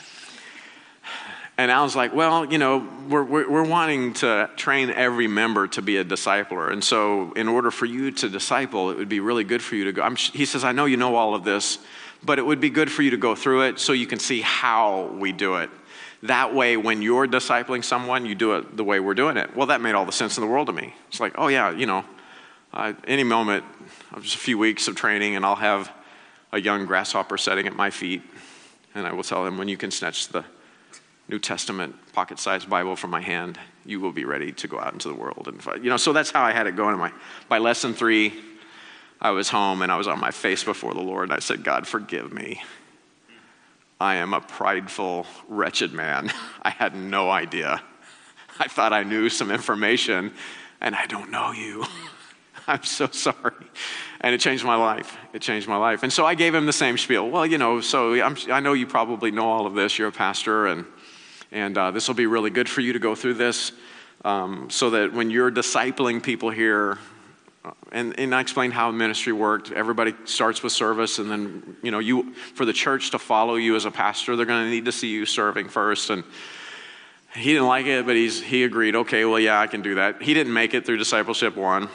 And Alan's like, well, we're wanting to train every member to be a discipler. And so in order for you to disciple, it would be really good for you to go. He says, I know you know all of this, but it would be good for you to go through it so you can see how we do it. That way, when you're discipling someone, you do it the way we're doing it. Well, that made all the sense in the world to me. It's like, oh yeah, any moment, just a few weeks of training, and I'll have a young grasshopper sitting at my feet, and I will tell him, when you can snatch the New Testament pocket-sized Bible from my hand, you will be ready to go out into the world and fight. So that's how I had it going. By lesson 3, I was home and I was on my face before the Lord, and I said, God, forgive me. I am a prideful, wretched man. I had no idea. I thought I knew some information, and I don't know you. I'm so sorry. And it changed my life. It changed my life. And so I gave him the same spiel. Well, I know you probably know all of this. You're a pastor, and this will be really good for you to go through this so that when you're discipling people here, and I explained how ministry worked. Everybody starts with service, and then, for the church to follow you as a pastor, they're going to need to see you serving first. And he didn't like it, but he agreed. Okay, well, yeah, I can do that. He didn't make it through Discipleship 1.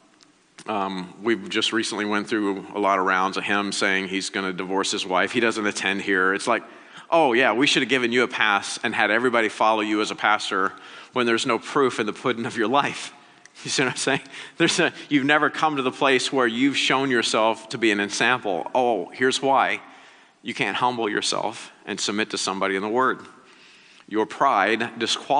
We've just recently went through a lot of rounds of him saying he's going to divorce his wife. He doesn't attend here. It's like, oh yeah, we should have given you a pass and had everybody follow you as a pastor when there's no proof in the pudding of your life. You see what I'm saying? You've never come to the place where you've shown yourself to be an example. Oh, here's why. You can't humble yourself and submit to somebody in the Word. Your pride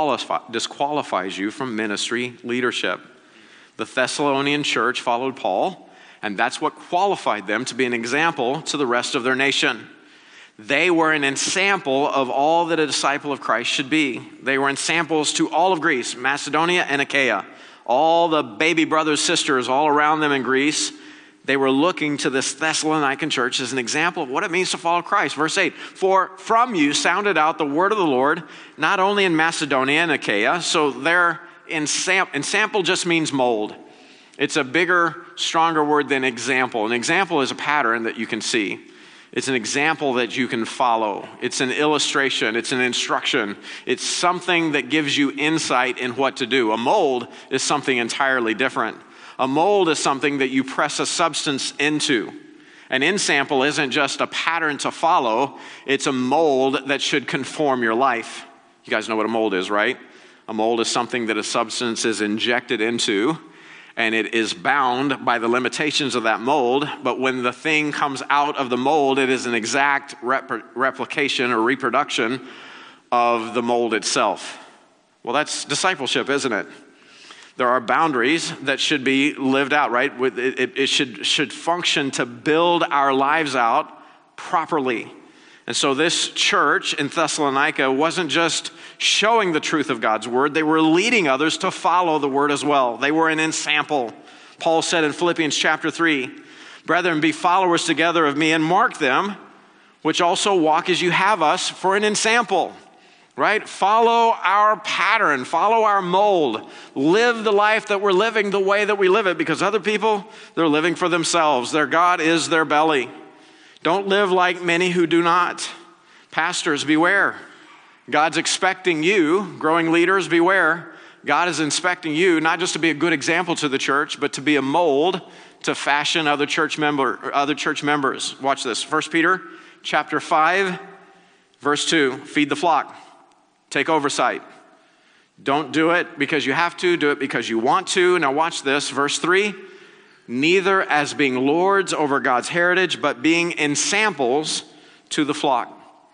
disqualifies you from ministry leadership. The Thessalonian church followed Paul, and that's what qualified them to be an example to the rest of their nation. They were an ensample of all that a disciple of Christ should be. They were ensamples to all of Greece, Macedonia and Achaia. All the baby brothers, sisters all around them in Greece, they were looking to this Thessalonican church as an example of what it means to follow Christ. Verse 8, for from you sounded out the word of the Lord, not only in Macedonia and Achaia. So their ensample just means mold. It's a bigger, stronger word than example. An example is a pattern that you can see. It's an example that you can follow. It's an illustration. It's an instruction. It's something that gives you insight in what to do. A mold is something entirely different. A mold is something that you press a substance into. An ensample isn't just a pattern to follow. It's a mold that should conform your life. You guys know what a mold is, right? A mold is something that a substance is injected into, and it is bound by the limitations of that mold. But when the thing comes out of the mold, it is an exact replication or reproduction of the mold itself. Well, that's discipleship, isn't it? There are boundaries that should be lived out, right? It should function to build our lives out properly. And so this church in Thessalonica wasn't just showing the truth of God's word. They were leading others to follow the word as well. They were an ensample. Paul said in Philippians chapter 3, brethren, be followers together of me and mark them, which also walk as you have us for an ensample. Right? Follow our pattern, follow our mold, live the life that we're living the way that we live it, because other people, they're living for themselves. Their God is their belly. Don't live like many who do not. Pastors, beware. God's expecting you, growing leaders, beware. God is expecting you not just to be a good example to the church, but to be a mold to fashion other church members. Watch this. 1 Peter chapter 5, verse 2. Feed the flock. Take oversight. Don't do it because you have to. Do it because you want to. Now watch this. Verse 3. Neither as being lords over God's heritage, but being ensamples to the flock.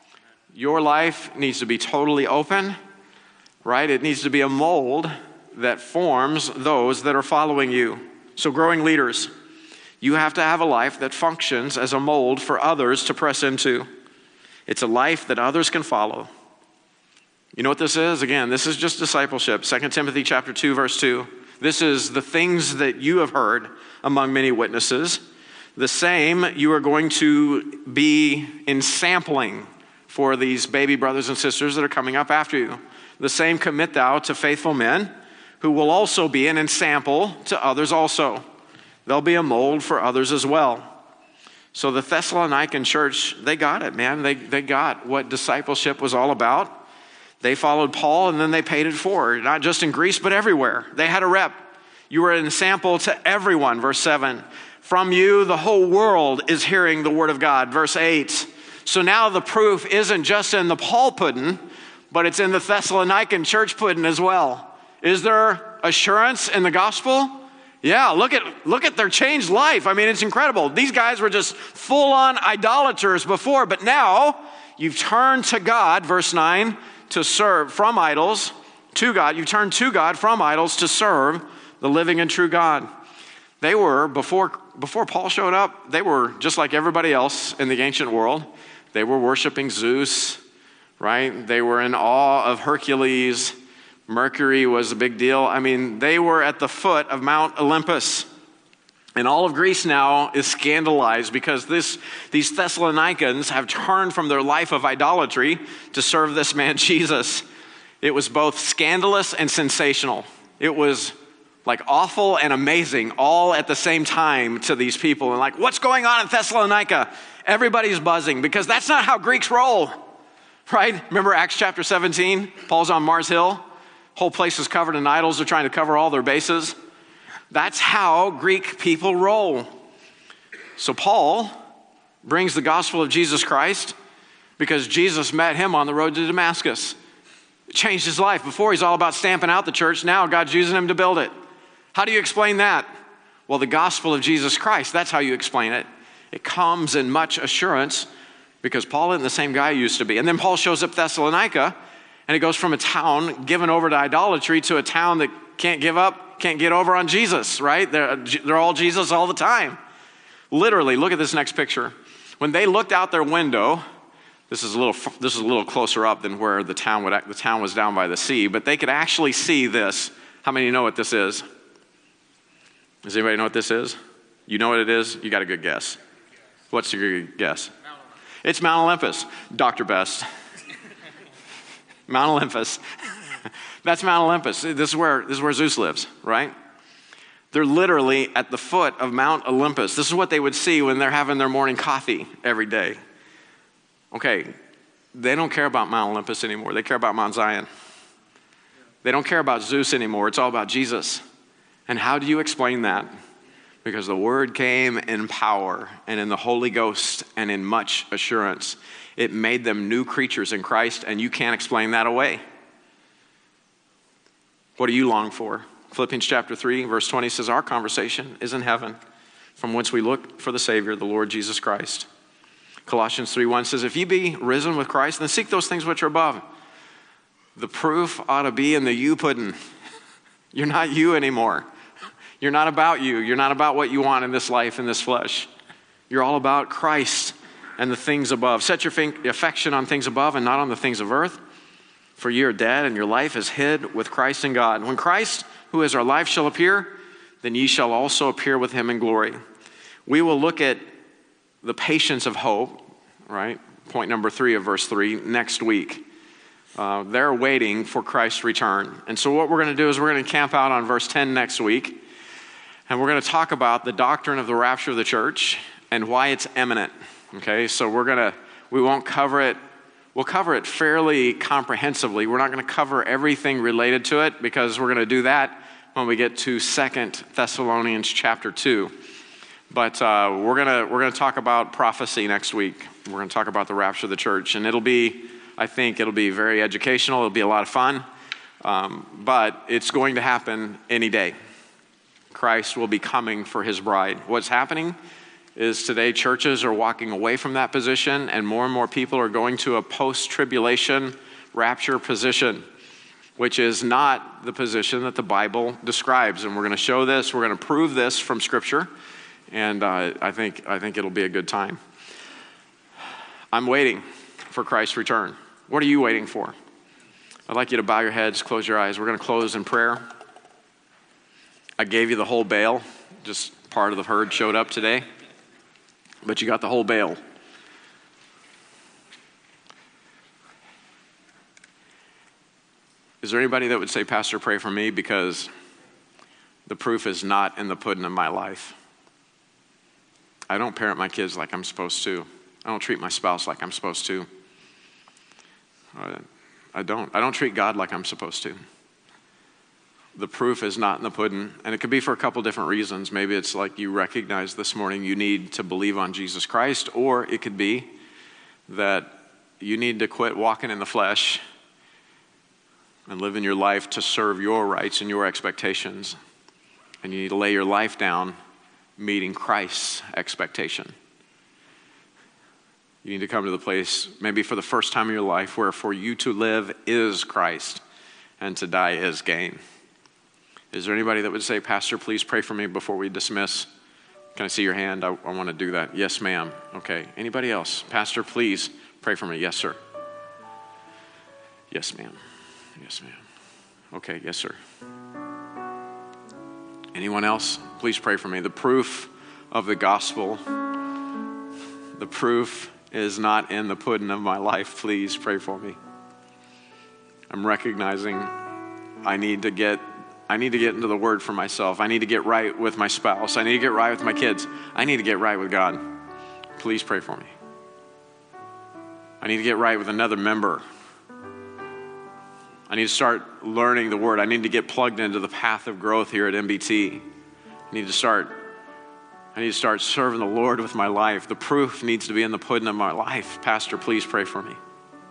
Your life needs to be totally open, right? It needs to be a mold that forms those that are following you. So growing leaders, you have to have a life that functions as a mold for others to press into. It's a life that others can follow. You know what this is? Again, this is just discipleship. 2 Timothy chapter 2, verse 2. This is the things that you have heard among many witnesses. The same you are going to be ensampling for these baby brothers and sisters that are coming up after you. The same commit thou to faithful men who will also be an ensample to others also. They'll be a mold for others as well. So the Thessalonican church, they got it, man. They got what discipleship was all about. They followed Paul and then they paid it forward, not just in Greece, but everywhere. They had a rep. You were an ensample to everyone, verse 7. From you, the whole world is hearing the word of God, verse 8. So now the proof isn't just in the Paul pudding, but it's in the Thessalonican church pudding as well. Is there assurance in the gospel? Yeah, look at their changed life. I mean, it's incredible. These guys were just full-on idolaters before, but now you've turned to God, verse 9, to serve from idols to God. You turn to God from idols to serve the living and true God. They were, before Paul showed up, they were just like everybody else in the ancient world. They were worshiping Zeus, right? They were in awe of Hercules. Mercury was a big deal. I mean, they were at the foot of Mount Olympus. And all of Greece now is scandalized because these Thessalonians have turned from their life of idolatry to serve this man Jesus. It was both scandalous and sensational. It was like awful and amazing all at the same time to these people. And like, what's going on in Thessalonica? Everybody's buzzing because that's not how Greeks roll, right? Remember Acts chapter 17? Paul's on Mars Hill. Whole place is covered in idols. They're trying to cover all their bases. That's how Greek people roll. So Paul brings the gospel of Jesus Christ because Jesus met him on the road to Damascus. It changed his life. Before, he's all about stamping out the church. Now God's using him to build it. How do you explain that? Well, the gospel of Jesus Christ, that's how you explain it. It comes in much assurance because Paul isn't the same guy he used to be. And then Paul shows up Thessalonica, and he goes from a town given over to idolatry to a town that can't give up, can't get over on Jesus, right? They're all Jesus all the time. Literally, look at this next picture. When they looked out their window, this is a little closer up than where the town was down by the sea, but they could actually see this. How many know what this is? Does anybody know what this is? You know what it is? You got a good guess. What's your guess? It's Mount Olympus. Dr. Best. Mount Olympus. That's Mount Olympus. This is where Zeus lives, right? They're literally at the foot of Mount Olympus. This is what they would see when they're having their morning coffee every day. Okay, they don't care about Mount Olympus anymore. They care about Mount Zion. They don't care about Zeus anymore. It's all about Jesus. And how do you explain that? Because the word came in power and in the Holy Ghost and in much assurance. It made them new creatures in Christ, and you can't explain that away. What do you long for? Philippians chapter 3, verse 20 says, our conversation is in heaven, from whence we look for the Savior, the Lord Jesus Christ. Colossians 3:1 says, if you be risen with Christ, then seek those things which are above. The proof ought to be in the you pudding. You're not you anymore. You're not about you. You're not about what you want in this life, in this flesh. You're all about Christ and the things above. Set your affection on things above and not on the things of earth. For you are dead, and your life is hid with Christ in God. When Christ, who is our life, shall appear, then ye shall also appear with him in glory. We will look at the patience of hope, right? Point number 3 of verse 3, next week. They're waiting for Christ's return. And so what we're going to do is we're going to camp out on verse 10 next week. And we're going to talk about the doctrine of the rapture of the church and why it's imminent. Okay, so we won't cover it. We'll cover it fairly comprehensively. We're not going to cover everything related to it because we're going to do that when we get to 2 Thessalonians chapter 2. But we're going to talk about prophecy next week. We're going to talk about the rapture of the church, and I think it'll be very educational. It'll be a lot of fun, but it's going to happen any day. Christ will be coming for his bride. What's happening is today churches are walking away from that position, and more people are going to a post-tribulation rapture position, which is not the position that the Bible describes. And we're going to show this. We're going to prove this from Scripture, and I think it'll be a good time. I'm waiting for Christ's return. What are you waiting for? I'd like you to bow your heads, close your eyes. We're going to close in prayer. I gave you the whole bale. Just part of the herd showed up today. But you got the whole bale. Is there anybody that would say, Pastor, pray for me because the proof is not in the pudding of my life? I don't parent my kids like I'm supposed to. I don't treat my spouse like I'm supposed to. I don't treat God like I'm supposed to. The proof is not in the pudding, and it could be for a couple different reasons. Maybe it's like you recognize this morning you need to believe on Jesus Christ, or it could be that you need to quit walking in the flesh and living your life to serve your rights and your expectations, and you need to lay your life down meeting Christ's expectation. You need to come to the place, maybe for the first time in your life, where for you to live is Christ and to die is gain. Is there anybody that would say, Pastor, please pray for me before we dismiss? Can I see your hand? I want to do that. Yes, ma'am. Okay. Anybody else? Pastor, please Pray for me. Yes, sir. Yes, ma'am. Yes, ma'am. Okay, yes, sir. Anyone else? Please pray for me. The proof of the gospel, the proof is not in the pudding of my life. Please pray for me. I'm recognizing I need to get into the Word for myself. I need to get right with my spouse. I need to get right with my kids. I need to get right with God. Please pray for me. I need to get right with another member. I need to start learning the Word. I need to get plugged into the path of growth here at MBT. I need to start serving the Lord with my life. The proof needs to be in the pudding of my life. Pastor, please pray for me.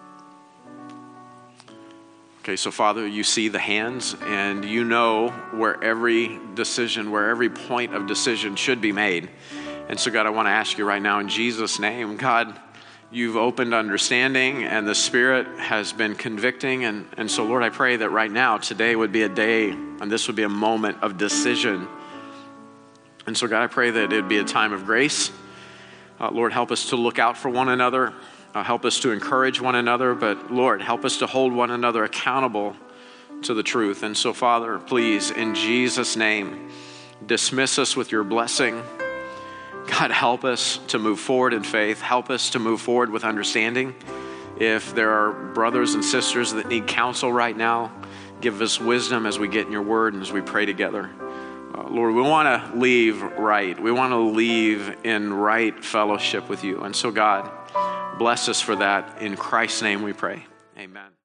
Okay, so Father, you see the hands, and you know where every point of decision should be made. And so, God, I want to ask you right now in Jesus' name, God, you've opened understanding, and the Spirit has been convicting. And so, Lord, I pray that right now, today would be a day, and this would be a moment of decision. And so, God, I pray that it would be a time of grace. Lord, help us to look out for one another. Help us to encourage one another. But, Lord, help us to hold one another accountable to the truth. And so, Father, please, in Jesus' name, dismiss us with your blessing. God, help us to move forward in faith. Help us to move forward with understanding. If there are brothers and sisters that need counsel right now, give us wisdom as we get in your word and as we pray together. Lord, we want to leave right. We want to leave in right fellowship with you. And so, God, bless us for that. In Christ's name we pray. Amen.